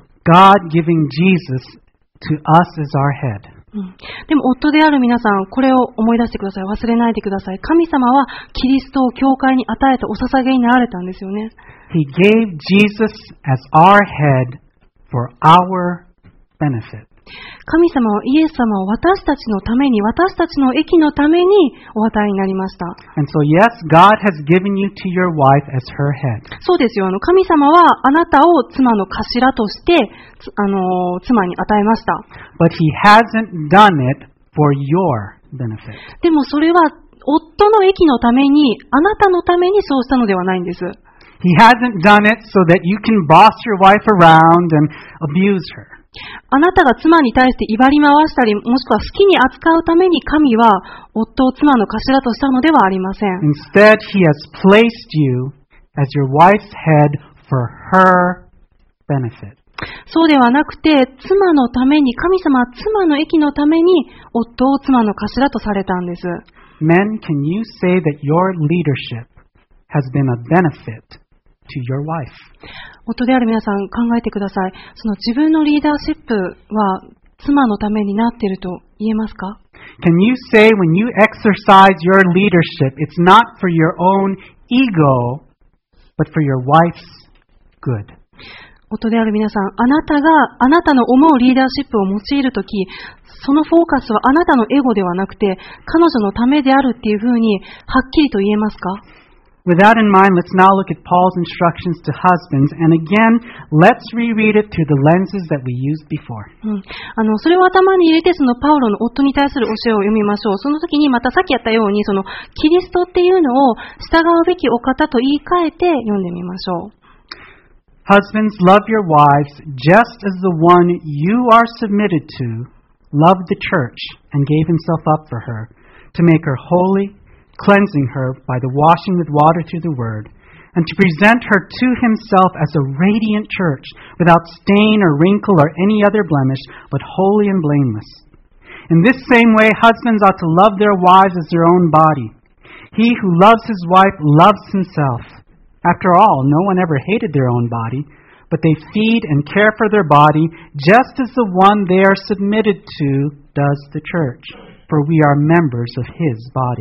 Speaker 1: God giving Jesus to us as our head.
Speaker 2: うん、でも夫である皆さん、これを思い出してください。忘れないでください。神様はキリストを教会に与えてお捧げになられたんですよね。
Speaker 1: He gave Jesus as our head for our benefit.
Speaker 2: 神様はイエス様を私たちのために、私たちの益のためにお与えになりました。
Speaker 1: And so yes, God has given you to your wife as her head.
Speaker 2: そうですよ。あの神様はあなたを妻の頭としてあの妻に与えました。
Speaker 1: But he hasn't done it for your benefit.
Speaker 2: でもそれは夫の益のために、あなたのためにそうしたのではないんです。
Speaker 1: He hasn't done it so that you can boss your wife around and abuse her.
Speaker 2: あなたが妻に対して威張り回したり、もしくは好きに扱うために神は夫を妻の頭としたのではありません。
Speaker 1: Instead, he has placed you as your wife's head for her benefit.
Speaker 2: そうではなくて、妻のために、神様は妻の益のために夫を妻の頭とされたんです。
Speaker 1: Men, can you say that your leadership has been a benefit to your wife?
Speaker 2: 夫である皆さん考えてください。その自分のリーダーシップは妻のためになっていると言えますか？
Speaker 1: Can you say when you exercise your leadership, it's not for your own ego, but for your wife's good?
Speaker 2: 夫である皆さん、あなたがあなたの思うリーダーシップを用いるとき、そのフォーカスはあなたのエゴではなくて、彼女のためであるっていうふうにはっきりと言えますか
Speaker 1: ？With that in mind, let's now look at Paul's instructions to husbands, and again, let's reread it through the lenses that we used before.
Speaker 2: うん、あのそれを頭に入れて、そのパウロの夫に対する教えを読みましょう。その時にまたさっきやったように、そのキリストっていうのを従うべきお方と言い換えて読んでみましょう。
Speaker 1: Husbands, love your wives just as the one you are submitted to loved the church and gave himself up for her, to make her holy,cleansing her by the washing with water through the word, and to present her to himself as a radiant church, without stain or wrinkle or any other blemish, but holy and blameless. In this same way, husbands ought to love their wives as their own body. He who loves his wife loves himself. After all, no one ever hated their own body, but they feed and care for their body, just as the one they are submitted to does the church, for we are members of his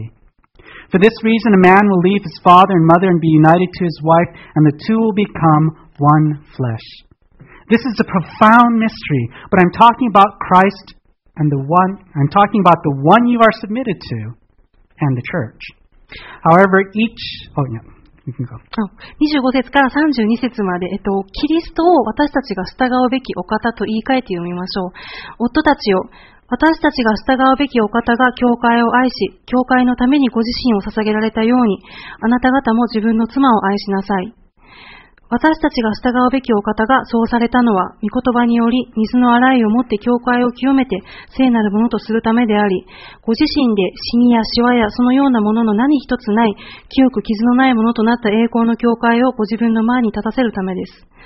Speaker 1: body.For this reason, a man will leave his father and mother and be united to his wife, and the two will become one flesh. This is a profound mystery, but I'm talking about Christ and the one, I'm talking about the one you are submitted to, and the church. However, each, oh yeah, you can go.
Speaker 2: にじゅうご節からさんじゅうに節まで、えっと、キリストを私たちが従うべきお方と言い換えて読みましょう。夫たちよ、私たちが従うべきお方が教会を愛し、教会のためにご自身を捧げられたように、あなた方も自分の妻を愛しなさい。私たちが従うべきお方がそうされたのは、御言葉により、水の洗いをもって教会を清めて、聖なるものとするためであり、ご自身でシミやシワやそのようなものの何一つない、清く傷のないものとなった栄光の教会をご自分の前に立たせるためです。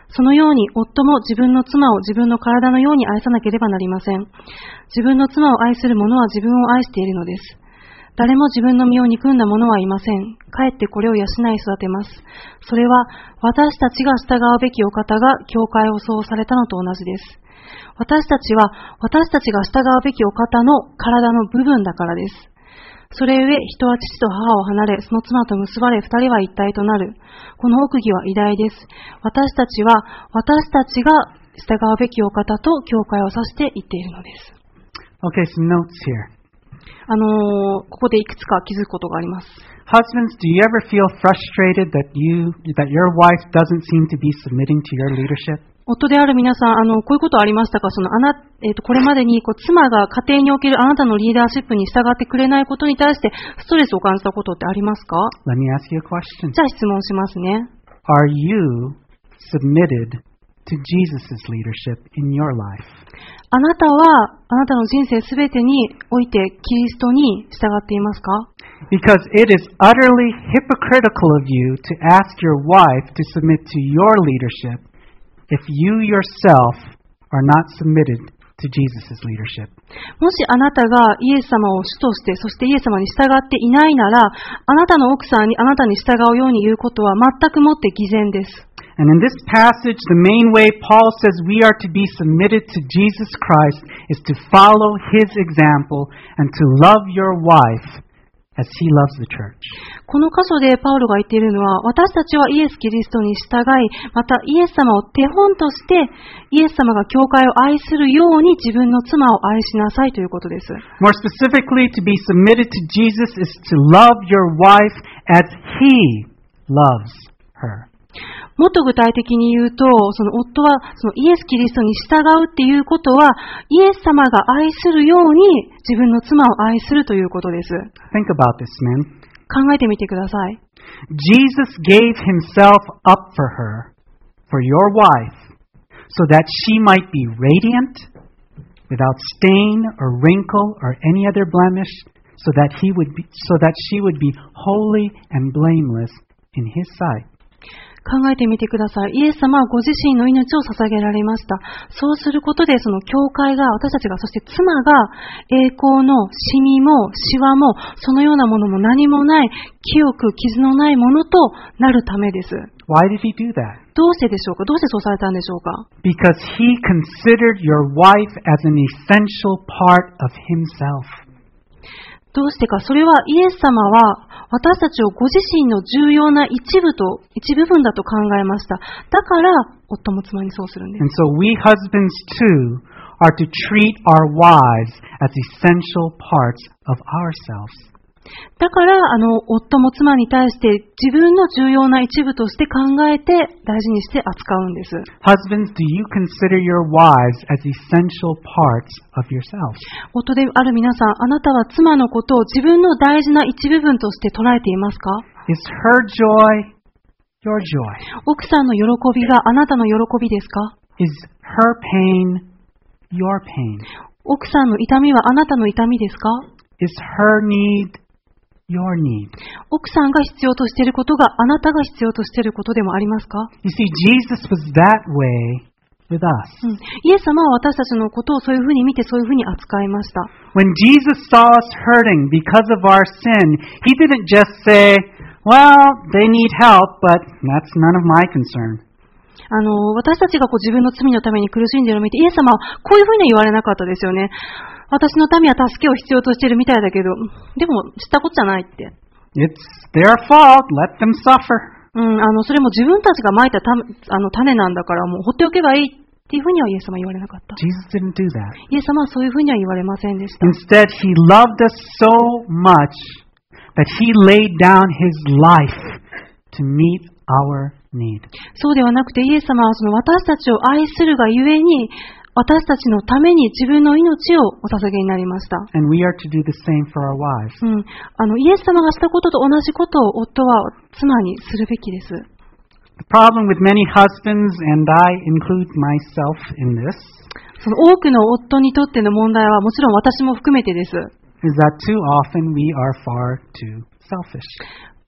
Speaker 2: そのように夫も自分の妻を自分の体のように愛さなければなりません。自分の妻を愛する者は自分を愛しているのです。誰も自分の身を憎んだ者はいません。かえってこれを養い育てます。それは私たちが従うべきお方が教会をそうされたのと同じです。私たちは私たちが従うべきお方の体の部分だからです。それゆえ人は父と母を離れ、その妻と結ばれ、二人は一体となる。この奥義は偉大です。私たちは私たちが従うべきお方と教会を指して言っているのです。
Speaker 1: Okay, some notes here.
Speaker 2: あのー、ここでいくつか気づくことがあります。
Speaker 1: Husbands, do you ever feel frustrated that you that your wife doesn't seem to be submitting to your leadership?
Speaker 2: 夫である皆さん、あの、こういうことありましたか？その、あな、えっと、これまでに、こう、妻が家庭におけるあなたのリーダーシップに従ってくれないことに対して、ストレスを感じたことってありますか？
Speaker 1: Let me ask you a question.
Speaker 2: じゃあ質問しますね。
Speaker 1: Are you submitted to Jesus' leadership in your life?
Speaker 2: あなたは、あなたの人生すべてにおいて、キリストに従っていますか？
Speaker 1: Because it is utterly hypocritical of you to ask your wife to submit to your leadership if you yourself are not submitted to Jesus' leadership.
Speaker 2: もしあなたがイエス様を主として、そしてイエス様に従っていないなら、あなたの奥さんにあなたに従うように言うことは全くもって偽善です。
Speaker 1: And in this passage, the main way Paul says we are to be submitted to Jesus Christ is to follow his example and to love your wife as he loves the church.
Speaker 2: この箇所でパウロが言っているのは、私たちはイエス・キリストに従い、またイエス様を手本として、イエス様が教会を愛するように自分の妻を愛しなさいということです。
Speaker 1: More specifically, to be submitted to Jesus is to love your wife as he loves her.
Speaker 2: もっと具体的に言うと、その夫はそのイエス・キリストに従うっていうことは、イエス様が愛するように自分の妻を愛するということです。
Speaker 1: Think about this, men.
Speaker 2: 考えてみてください。
Speaker 1: Jesus gave himself up for her, for your wife, so that she might be radiant, without stain or wrinkle or any other blemish, so that he would be, so that she would be holy and blameless in his sight.
Speaker 2: 考えてみてください。イエス様はご自身の命を捧げられました。そうすることで、その教会が、私たちが、そして妻が、栄光のシミも、シワも、そのようなものも何もない、清く傷のないものとなるためです。
Speaker 1: Why did he do that?
Speaker 2: どうしてでしょうか？どうしてそうされたんでしょうか？
Speaker 1: Because he considered your wife as an essential part of himself.
Speaker 2: どうしてか、それはイエス様は私たちをご自身の重要な一部と、一部分だと考えました。だから、夫も妻にそうするんです。
Speaker 1: And so we husbands too are to treat our wives as essential parts of ourselves.
Speaker 2: だから、あの、夫も妻に対して自分の重要な一部として考えて大事にして扱うんです。
Speaker 1: Husbands, do you consider your wives as essential parts of yourselves?
Speaker 2: 夫である皆さん、あなたは妻のことを自分の大事な一部分として捉えていますか？
Speaker 1: Is her joy your joy?
Speaker 2: 奥さんの喜びがあなたの喜びですか？
Speaker 1: Is her pain your pain?
Speaker 2: 奥さんの痛みはあなたの痛みですか？
Speaker 1: Is her need your need?
Speaker 2: 奥さんが必要としていることがあなたが必要としていることでもありますか？
Speaker 1: You see, Jesus was that way with us.
Speaker 2: うん、イエス様は私たちのことをそういうふうに見てそういうふうに扱いました。
Speaker 1: When Jesus saw us hurting because of our sin, he didn't just say, well, they need help, but that's none of my concern.
Speaker 2: あの、私たちがこう自分の罪のために苦しんでいるのを見て、イエス様はこういうふうには言われなかったですよね。私の民は助けを必要としているみたいだけど、でも知ったことじゃないって。
Speaker 1: It's their fault. Let them suffer.
Speaker 2: うん、あの、それも自分たちが蒔いたたあの種なんだからもう放っておけばいいっていうふうにはイエス様は言われなかった。
Speaker 1: Jesus didn't do that.
Speaker 2: イエス様はそういうふうには言われませんでした。
Speaker 1: Instead, he loved us so much that he laid down his life to meet our need.
Speaker 2: そうではなくてイエス様はその私たちを愛するがゆえに、私たちのために自分の命をお捧げになりました。
Speaker 1: And we are to do the same for our wives.
Speaker 2: うん、あのイエス様がしたことと同じことを夫は妻にするべきです。
Speaker 1: The problem with many husbands, and I include myself in this,
Speaker 2: その多くの夫にとっての問題はもちろん私も含めてです。
Speaker 1: is that too often we are far too selfish.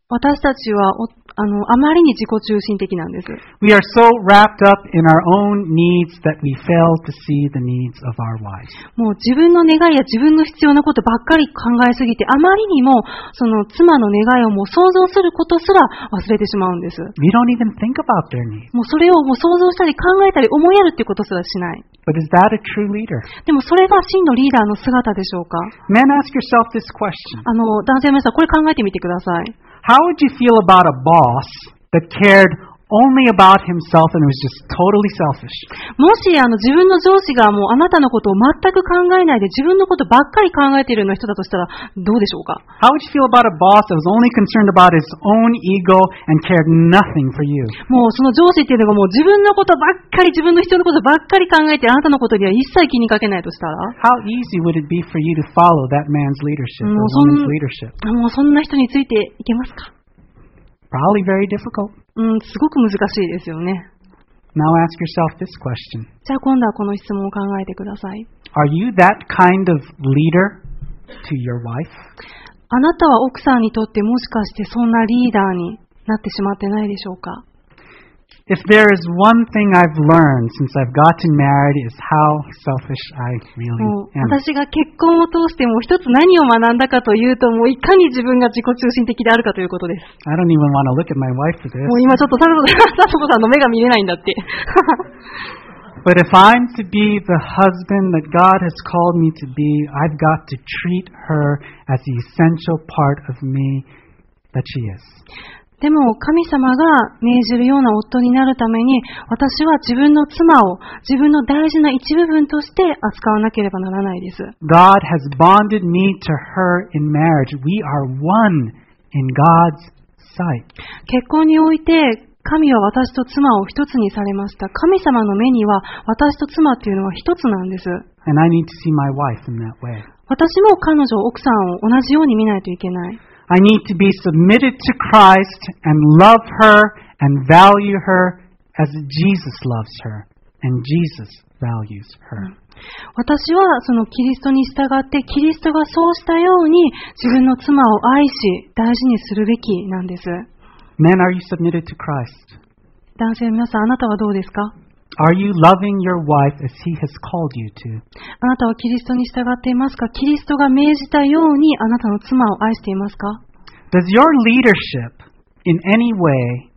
Speaker 2: 私たちはおあのあまりに自己中心的なんです。
Speaker 1: We are so wrapped up in our own needs that we fail to see the needs of our wives.
Speaker 2: もう自分の願いや自分の必要なことばっかり考えすぎて、あまりにもその妻の願いをもう想像することすら忘れてしまうんです。
Speaker 1: We don't even think about their needs.
Speaker 2: もうそれをもう想像したり考えたり思いやるっていうことすらしない。
Speaker 1: But is that a true leader?
Speaker 2: でもそれが真のリーダーの姿でしょうか。
Speaker 1: Men, ask yourself this question.
Speaker 2: あの男性の皆さん、これ考えてみてください。
Speaker 1: How would you feel about a boss that cared only about himself and was just totally selfish?
Speaker 2: もしあの自分の上司がもうあなたのことを全く考えないで自分のことばっかり考えているような人だとしたらどうでしょうか。
Speaker 1: How would you feel about a boss that was only concerned about his own ego and cared nothing for you?
Speaker 2: もうその上司っていうのがもう自分のことばっかり、自分の必要なことばっかり考えてあなたのことには一切気にかけないとしたら、
Speaker 1: How easy would it be for you to follow that man's leadership or
Speaker 2: もうそん
Speaker 1: woman's leadership?
Speaker 2: もうそんな人についていけますか。
Speaker 1: Probably very difficult.
Speaker 2: うん、すごく難しいですよね。
Speaker 1: Now ask yourself this question.
Speaker 2: じゃあ今度はこの質問を考えてください。
Speaker 1: Are you that kind of leader to your wife?
Speaker 2: あなたは奥さんにとってもしかしてそんなリーダーになってしまってないでしょうか。
Speaker 1: If there is one thing I've learned since I've gotten married is how selfish I really
Speaker 2: もう
Speaker 1: am.
Speaker 2: 私が結婚を通してもう一つ何を学んだかというと、もういかに自分が自己中心的であるかということです。
Speaker 1: I don't even want to look at my wife for this.
Speaker 2: もう今ちょっとサトコさんの目が見れないんだって。
Speaker 1: But if I'm to be the husband that God has called me to be, I've got to treat her as the essential part of me that she is.
Speaker 2: でも神様が命じるような夫になるために、私は自分の妻を自分の大事な一部分として扱わなければならないです。
Speaker 1: God has bonded me to her in marriage. We are one in God's sight.
Speaker 2: 結婚において神は私と妻を一つにされました。神様の目には私と妻っていうのは一つなんです。
Speaker 1: And I need to see my wife in that way.
Speaker 2: 私も彼女、奥さんを同じように見ないといけない。
Speaker 1: I need to be submitted to Christ and love her and value her as Jesus loves her and Jesus values her.
Speaker 2: 私はそのキリストに従ってキリストがそうしたように自分の妻を愛し大事にするべきなんです。
Speaker 1: Men, are you submitted to Christ?
Speaker 2: 男性の皆さん、あなたはどうですか？
Speaker 1: Are you loving your wife as He has called you to?
Speaker 2: あなたはキリストに従っていますか？キリストが命じたようにあなたの妻を愛していますか？
Speaker 1: Does your leadership in any way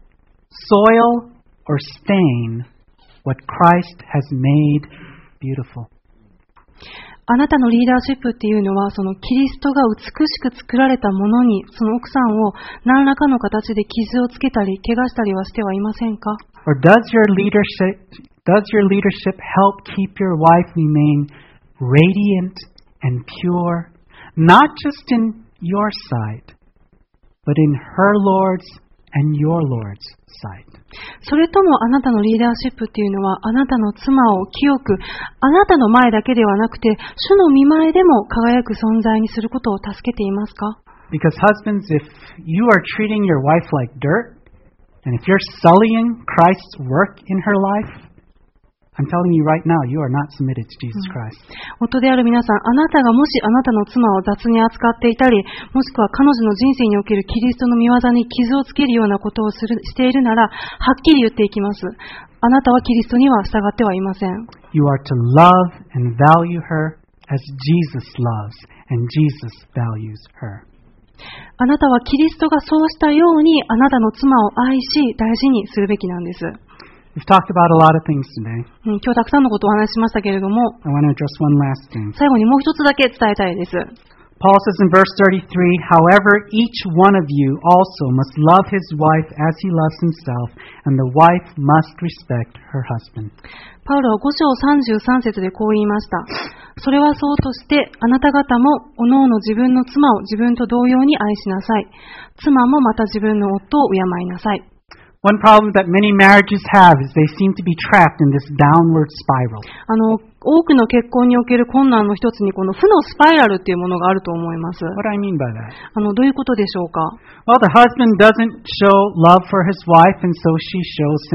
Speaker 1: soil or stain what Christ has made beautiful?
Speaker 2: あなたのリーダーシップっていうのは、そのキリストが美しく作られたものに、その奥さんを何らかの形で傷をつけたり、怪我したりはしてはいませんか？
Speaker 1: Or does your leadership does your leadership help keep your wife remain radiant and pure, not just in your sight, but in her Lord's and your Lord's sight?
Speaker 2: それともあなたのリーダーシップっていうのは、あなたの妻を清く、あなたの前だけではなくて、主の御前でも輝く存在にすることを助けていますか？
Speaker 1: Because husbands, if you are treating your wife like dirt, and if you're sullying Christ's work in her life, I'm telling you right now, you are not submitted to Jesus Christ.
Speaker 2: 夫である皆さん、あなたがもしあなたの妻を雑に扱っていたり、もしくは彼女の人生におけるキリストの御業に傷をつけるようなことをするしているなら、はっきり言っていきます。あなたはキリストには従ってはいません。
Speaker 1: You are to love and value her as Jesus loves and Jesus values her.
Speaker 2: あなたはキリストがそうしたようにあなたの妻を愛し大事にするべきなんです。
Speaker 1: We've talked about a lot of things today.
Speaker 2: 今日たくさんのことをお話ししましたけれども、
Speaker 1: I want to address one last thing.
Speaker 2: 最後にもう一つだけ伝えたいです。
Speaker 1: Paul says in verse thirty-three, however, each one of you also must love his wife as he loves himself, and the wife must respect her husband.
Speaker 2: パウロはご章さんじゅうさん節でこう言いました。それはそうとして、あなた方もおのおの自分の妻を自分と同様に愛しなさい。妻もまた自分の夫を敬いなさい。
Speaker 1: One problem that many marriages have is they seem to be trapped in this downward spiral.
Speaker 2: あの、多くの結婚における困難の一つにこの負のスパイラルっていうものがあると思います。
Speaker 1: What do I mean by that?
Speaker 2: あの、どういうことでしょうか？
Speaker 1: Well, the husband doesn't show love for his wife, and so she shows him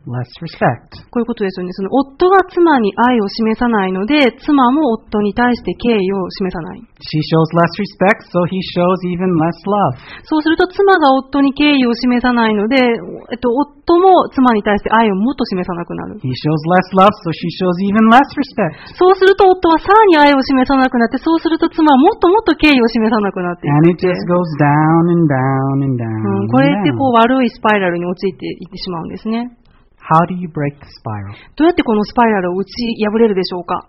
Speaker 1: less respect.
Speaker 2: こういうことですよね。その夫が妻に愛を示さないので、妻も夫に対して敬意を示さない。
Speaker 1: She shows less respect, so he shows even less love.
Speaker 2: そうすると妻が夫に敬意を示さないので、えっと、夫も妻に対して愛をもっと示さなくなる。
Speaker 1: He shows less love, so she shows even less respect.
Speaker 2: そうすると夫はさらに愛を示さなくなって、そうすると妻はもっともっと敬意を示さなくなっていく。
Speaker 1: And it just goes down and down and down
Speaker 2: うん、
Speaker 1: and
Speaker 2: これってこう
Speaker 1: down.
Speaker 2: 悪いスパイラルに陥っていってしまうんですね。
Speaker 1: How do you break the spiral?
Speaker 2: どうやってこのスパイラルを打ち破れるでしょうか。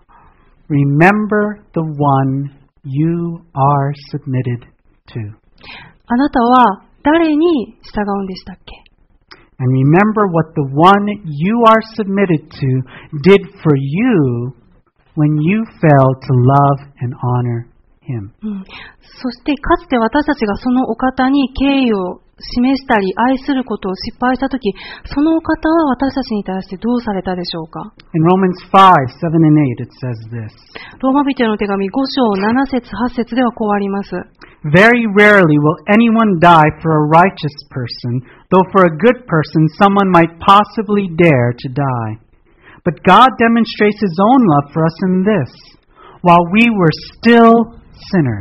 Speaker 1: Remember the one you are submitted to.
Speaker 2: あなたは誰に従うんでしたっけ。
Speaker 1: And remember what the one you are submitted to did for you when you failed to love and honor him.
Speaker 2: うん、そしてかつて私たちがそのお方に敬意を示したり愛することを失敗したとき、そのお方は私たちに対してどうされたでしょうか。
Speaker 1: In Romans five, seven and eight it says this.
Speaker 2: ローマ人への手紙ご章なな節はち節ではこうあります。
Speaker 1: Very rarely will anyone die for a righteous person, though for a good person someone might possibly dare to die. But God demonstrates his own love for us in this. While we were still sinners,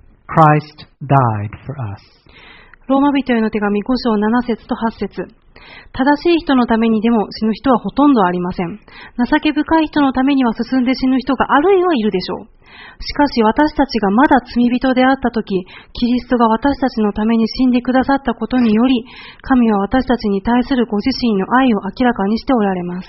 Speaker 1: Christ died for us.
Speaker 2: ローマ人への手紙ご章なな節とはち節。正しい人のためにでも死ぬ人はほとんどありません。情け深い人のためには進んで死ぬ人があるいはいるでしょう。しかし私たちがまだ罪人であったとき、キリストが私たちのために死んでくださったことにより、神は私たちに対するご自身の愛を明らかにしておられます。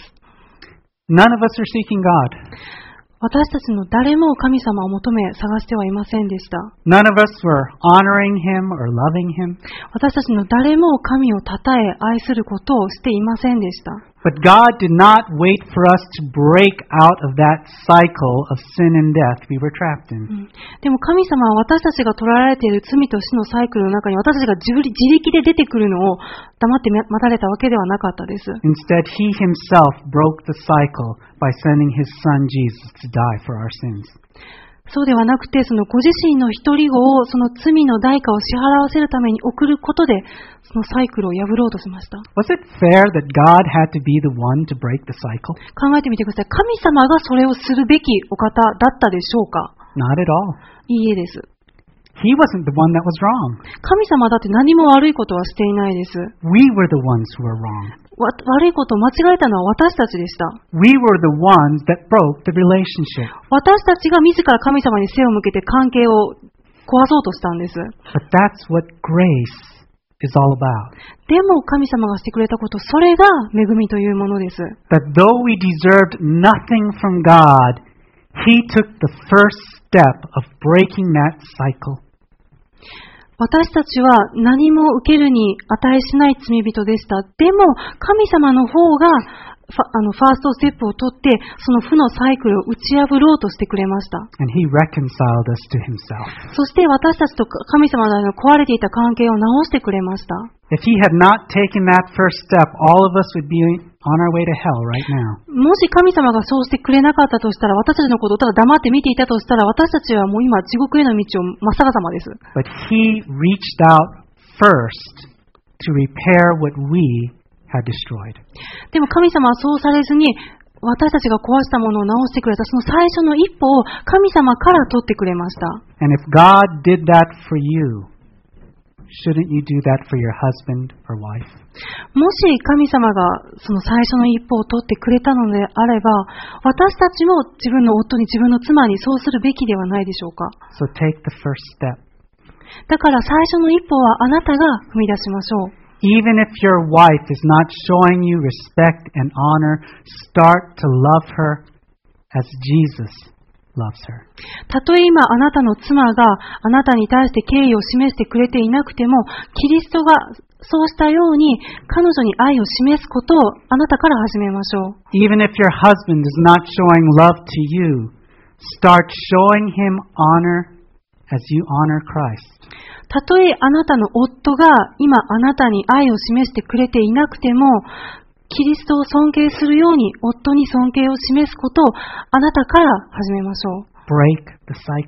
Speaker 1: None of us are seeking God.
Speaker 2: 私たちの誰も神様を求め探してはいませんでした。
Speaker 1: None of us were honoring him or loving him.
Speaker 2: 私たちの誰も神を称え愛することをしていませんでした。
Speaker 1: But God did not wait for us to break out of that cycle of sin and death we were trapped in.
Speaker 2: うん、でも神様は私たちが捉えられている罪と死のサイクルの中に私たちが自力で出てくるのを黙って待たれたわけではなかったです。
Speaker 1: Instead, he himself broke the cycle by sending his son Jesus to die for our sins.
Speaker 2: そうではなくて、そのご自身の一人子をその罪の代価を支払わせるために送ることで、そのサイクルを破ろうとしました。
Speaker 1: Was it fair that God had to be the one to break the cycle?
Speaker 2: 考えてみてください。神様がそれをするべきお方だったでしょうか。
Speaker 1: Not at all.
Speaker 2: いいえです。
Speaker 1: He wasn't the one that was wrong.
Speaker 2: 神様だって何も悪いことはしていないです。
Speaker 1: We were the ones who were wrong.
Speaker 2: わ悪いことを間違えたのは私たちでした。
Speaker 1: We were the ones that broke the relationship.
Speaker 2: 私たちが自ら神様に背を向けて関係を壊そうとしたんです。
Speaker 1: But that's what grace is all about.
Speaker 2: でも神様がしてくれたこと、それが恵みというものです。
Speaker 1: That though we deserved nothing from God, he took the first step of breaking that cycle.
Speaker 2: 私たちは何も受けるに値しない罪人でした。でも神様の方がファ、あのファーストステップを取ってその負のサイクルを打ち破ろうとしてくれました。
Speaker 1: And he reconciled us to himself.
Speaker 2: そして私たちと神様の壊れていた関係を直してくれました。
Speaker 1: If he had not taken that first step, all of us would be on our way to hell right now.
Speaker 2: もし神様がそうしてくれなかったとしたら、私たちのことをただ黙って見ていたとしたら、私たちはもう今地獄への道を真っ逆さまです。
Speaker 1: But he reached out first to repair what we had destroyed.
Speaker 2: でも神様はそうされずに、私たちが壊したものを直してくれたその最初の一歩を神様から取ってくれました。
Speaker 1: And if God did that for you, shouldn't you do that for your husband or wife?
Speaker 2: もし神様がその最初の一歩を取ってくれたのであれば、私たちも自分の夫に自分の妻にそうするべきではないでしょうか。
Speaker 1: So take the first step.
Speaker 2: だから最初の一歩はあなたが踏み出しましょう。
Speaker 1: Even if your wife is not showing you respect and honor, start to love her as Jesus loves her.
Speaker 2: たとえ今あなたの妻があなたに対して敬意を示してくれていなくても、キリストがそうしたように彼女に愛を示すことをあなたから始めましょう。
Speaker 1: Even if your husband is not showing love to you, start showing him honor as you honor Christ.
Speaker 2: たとえあなたの夫が今あなたに愛を示してくれていなくても、キリストを尊敬するように夫に尊敬を示すことをあなたから始めましょう。
Speaker 1: Break the cycle.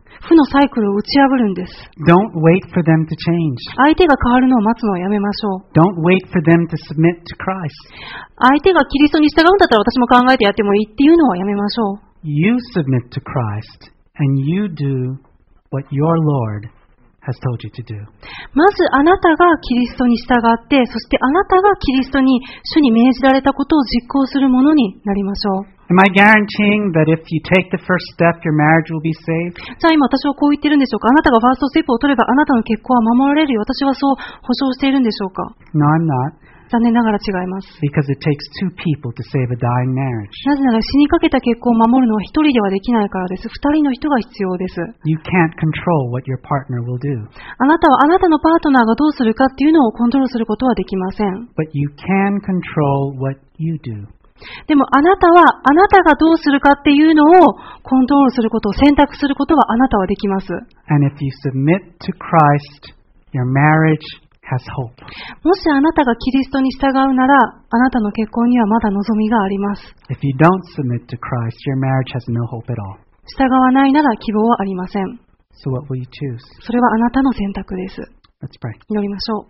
Speaker 2: 負のサイクルを打ち破るんです。
Speaker 1: Don't wait for them to change.
Speaker 2: 相手が変わるのを待つのをやめましょう。
Speaker 1: Don't wait for them to submit to Christ.
Speaker 2: 相手がキリストに従うんだったら私も考えてやってもいいっていうのはやめましょう。
Speaker 1: You submit to Christ, and you do what your Lord has told you to do.
Speaker 2: まずあなたがキリストに従って、そしてあなたがキリストに主に命じられたことを実行するものになりましょう。
Speaker 1: Am I guaranteeing that if you take the first step, your marriage will be saved?
Speaker 2: じゃあ今私はこう言ってるんでしょうか。あなたがファーストステップを取ればあなたの結婚は守られるよ。私はそう保証しているんでしょうか。
Speaker 1: No, I'm not.
Speaker 2: 残念ながら違います。
Speaker 1: Because it takes two people to save a dying marriage.
Speaker 2: なぜなら死にかけた結婚を守るのは一人ではできないからです。二人の人が必要です。
Speaker 1: You can't control what your partner will do.
Speaker 2: あなたはあなたのパートナーがどうするかっていうのをコントロールすることはできません。
Speaker 1: But you can control what you do.
Speaker 2: でもあなたはあなたがどうするかっていうのをコントロールすることを選択することはあなたはできます。
Speaker 1: And if you submit to Christ, your marriage has hope.
Speaker 2: もしあなたがキリストに従うなら、あなたの結婚にはまだ望みがあります。
Speaker 1: If you don't submit to Christ, your marriage has no hope at all.
Speaker 2: 従わないなら希望はありません。
Speaker 1: So what will you choose?
Speaker 2: それはあなたの選択です。
Speaker 1: Let's pray.
Speaker 2: 祈りましょう。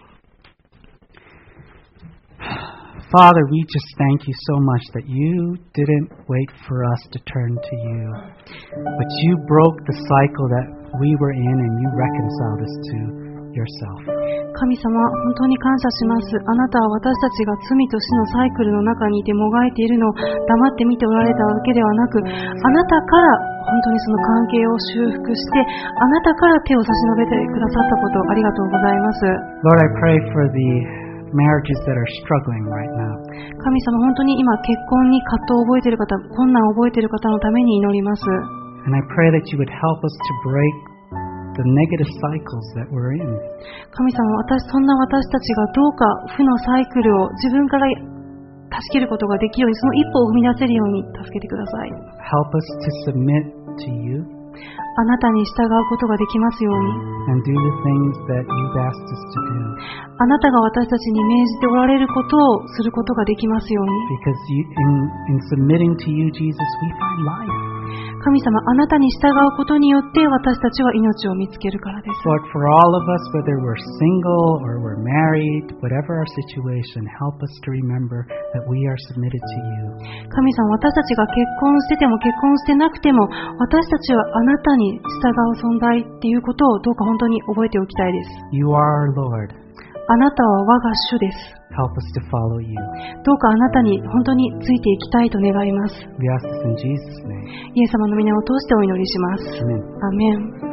Speaker 1: Father, we just thank you so much that you didn't wait for us to turn to you, but you broke the cycle that we were in and you reconciled us to yourself.
Speaker 2: 神様、本当に感謝します。あなたは私たちが罪と死のサイクルの中にいてもがいているのを黙って見ておられたわけではなく、あなたから本当にその関係を修復して、あなたから手を差し伸べてくださったことありがとうございます。
Speaker 1: Lord, I pray for the marriages that are struggling right now.
Speaker 2: 神様、本当に今結婚に葛藤を覚えている方、困難を覚えている方のために祈ります。
Speaker 1: And I pray that you would help us to break the negative cycles that we're in.
Speaker 2: 神様、私そんな私たちがどうか負のサイクルを自分から断ち切ることができるように、その一歩を踏み出せるように助けてください。
Speaker 1: Help us to submit to you
Speaker 2: あなたに従うことができますように。
Speaker 1: and do the things that you've asked us to do.
Speaker 2: あなたが私たちに命じておられることをすることができますように。
Speaker 1: Because you, in, in submitting to you, Jesus, we find life.
Speaker 2: 神様、あなたに従うことによって私たちは命を見つけるからです。
Speaker 1: Lord, for all of us, whether we're single or we're married, whatever our situation, help us to remember that we are submitted to you.
Speaker 2: 神様、私たちが結婚してても結婚してなくても、私たちはあなたに従う存在っていうことをどうか本当に覚えておきたいです。
Speaker 1: You are our Lord.
Speaker 2: あなたは我が主です。
Speaker 1: Help us to follow you.
Speaker 2: どうかあなたに本当についていきたいと願います。
Speaker 1: We ask this in Jesus' name.
Speaker 2: イエス様の皆を通してお祈りします。
Speaker 1: Amen.
Speaker 2: アーメン。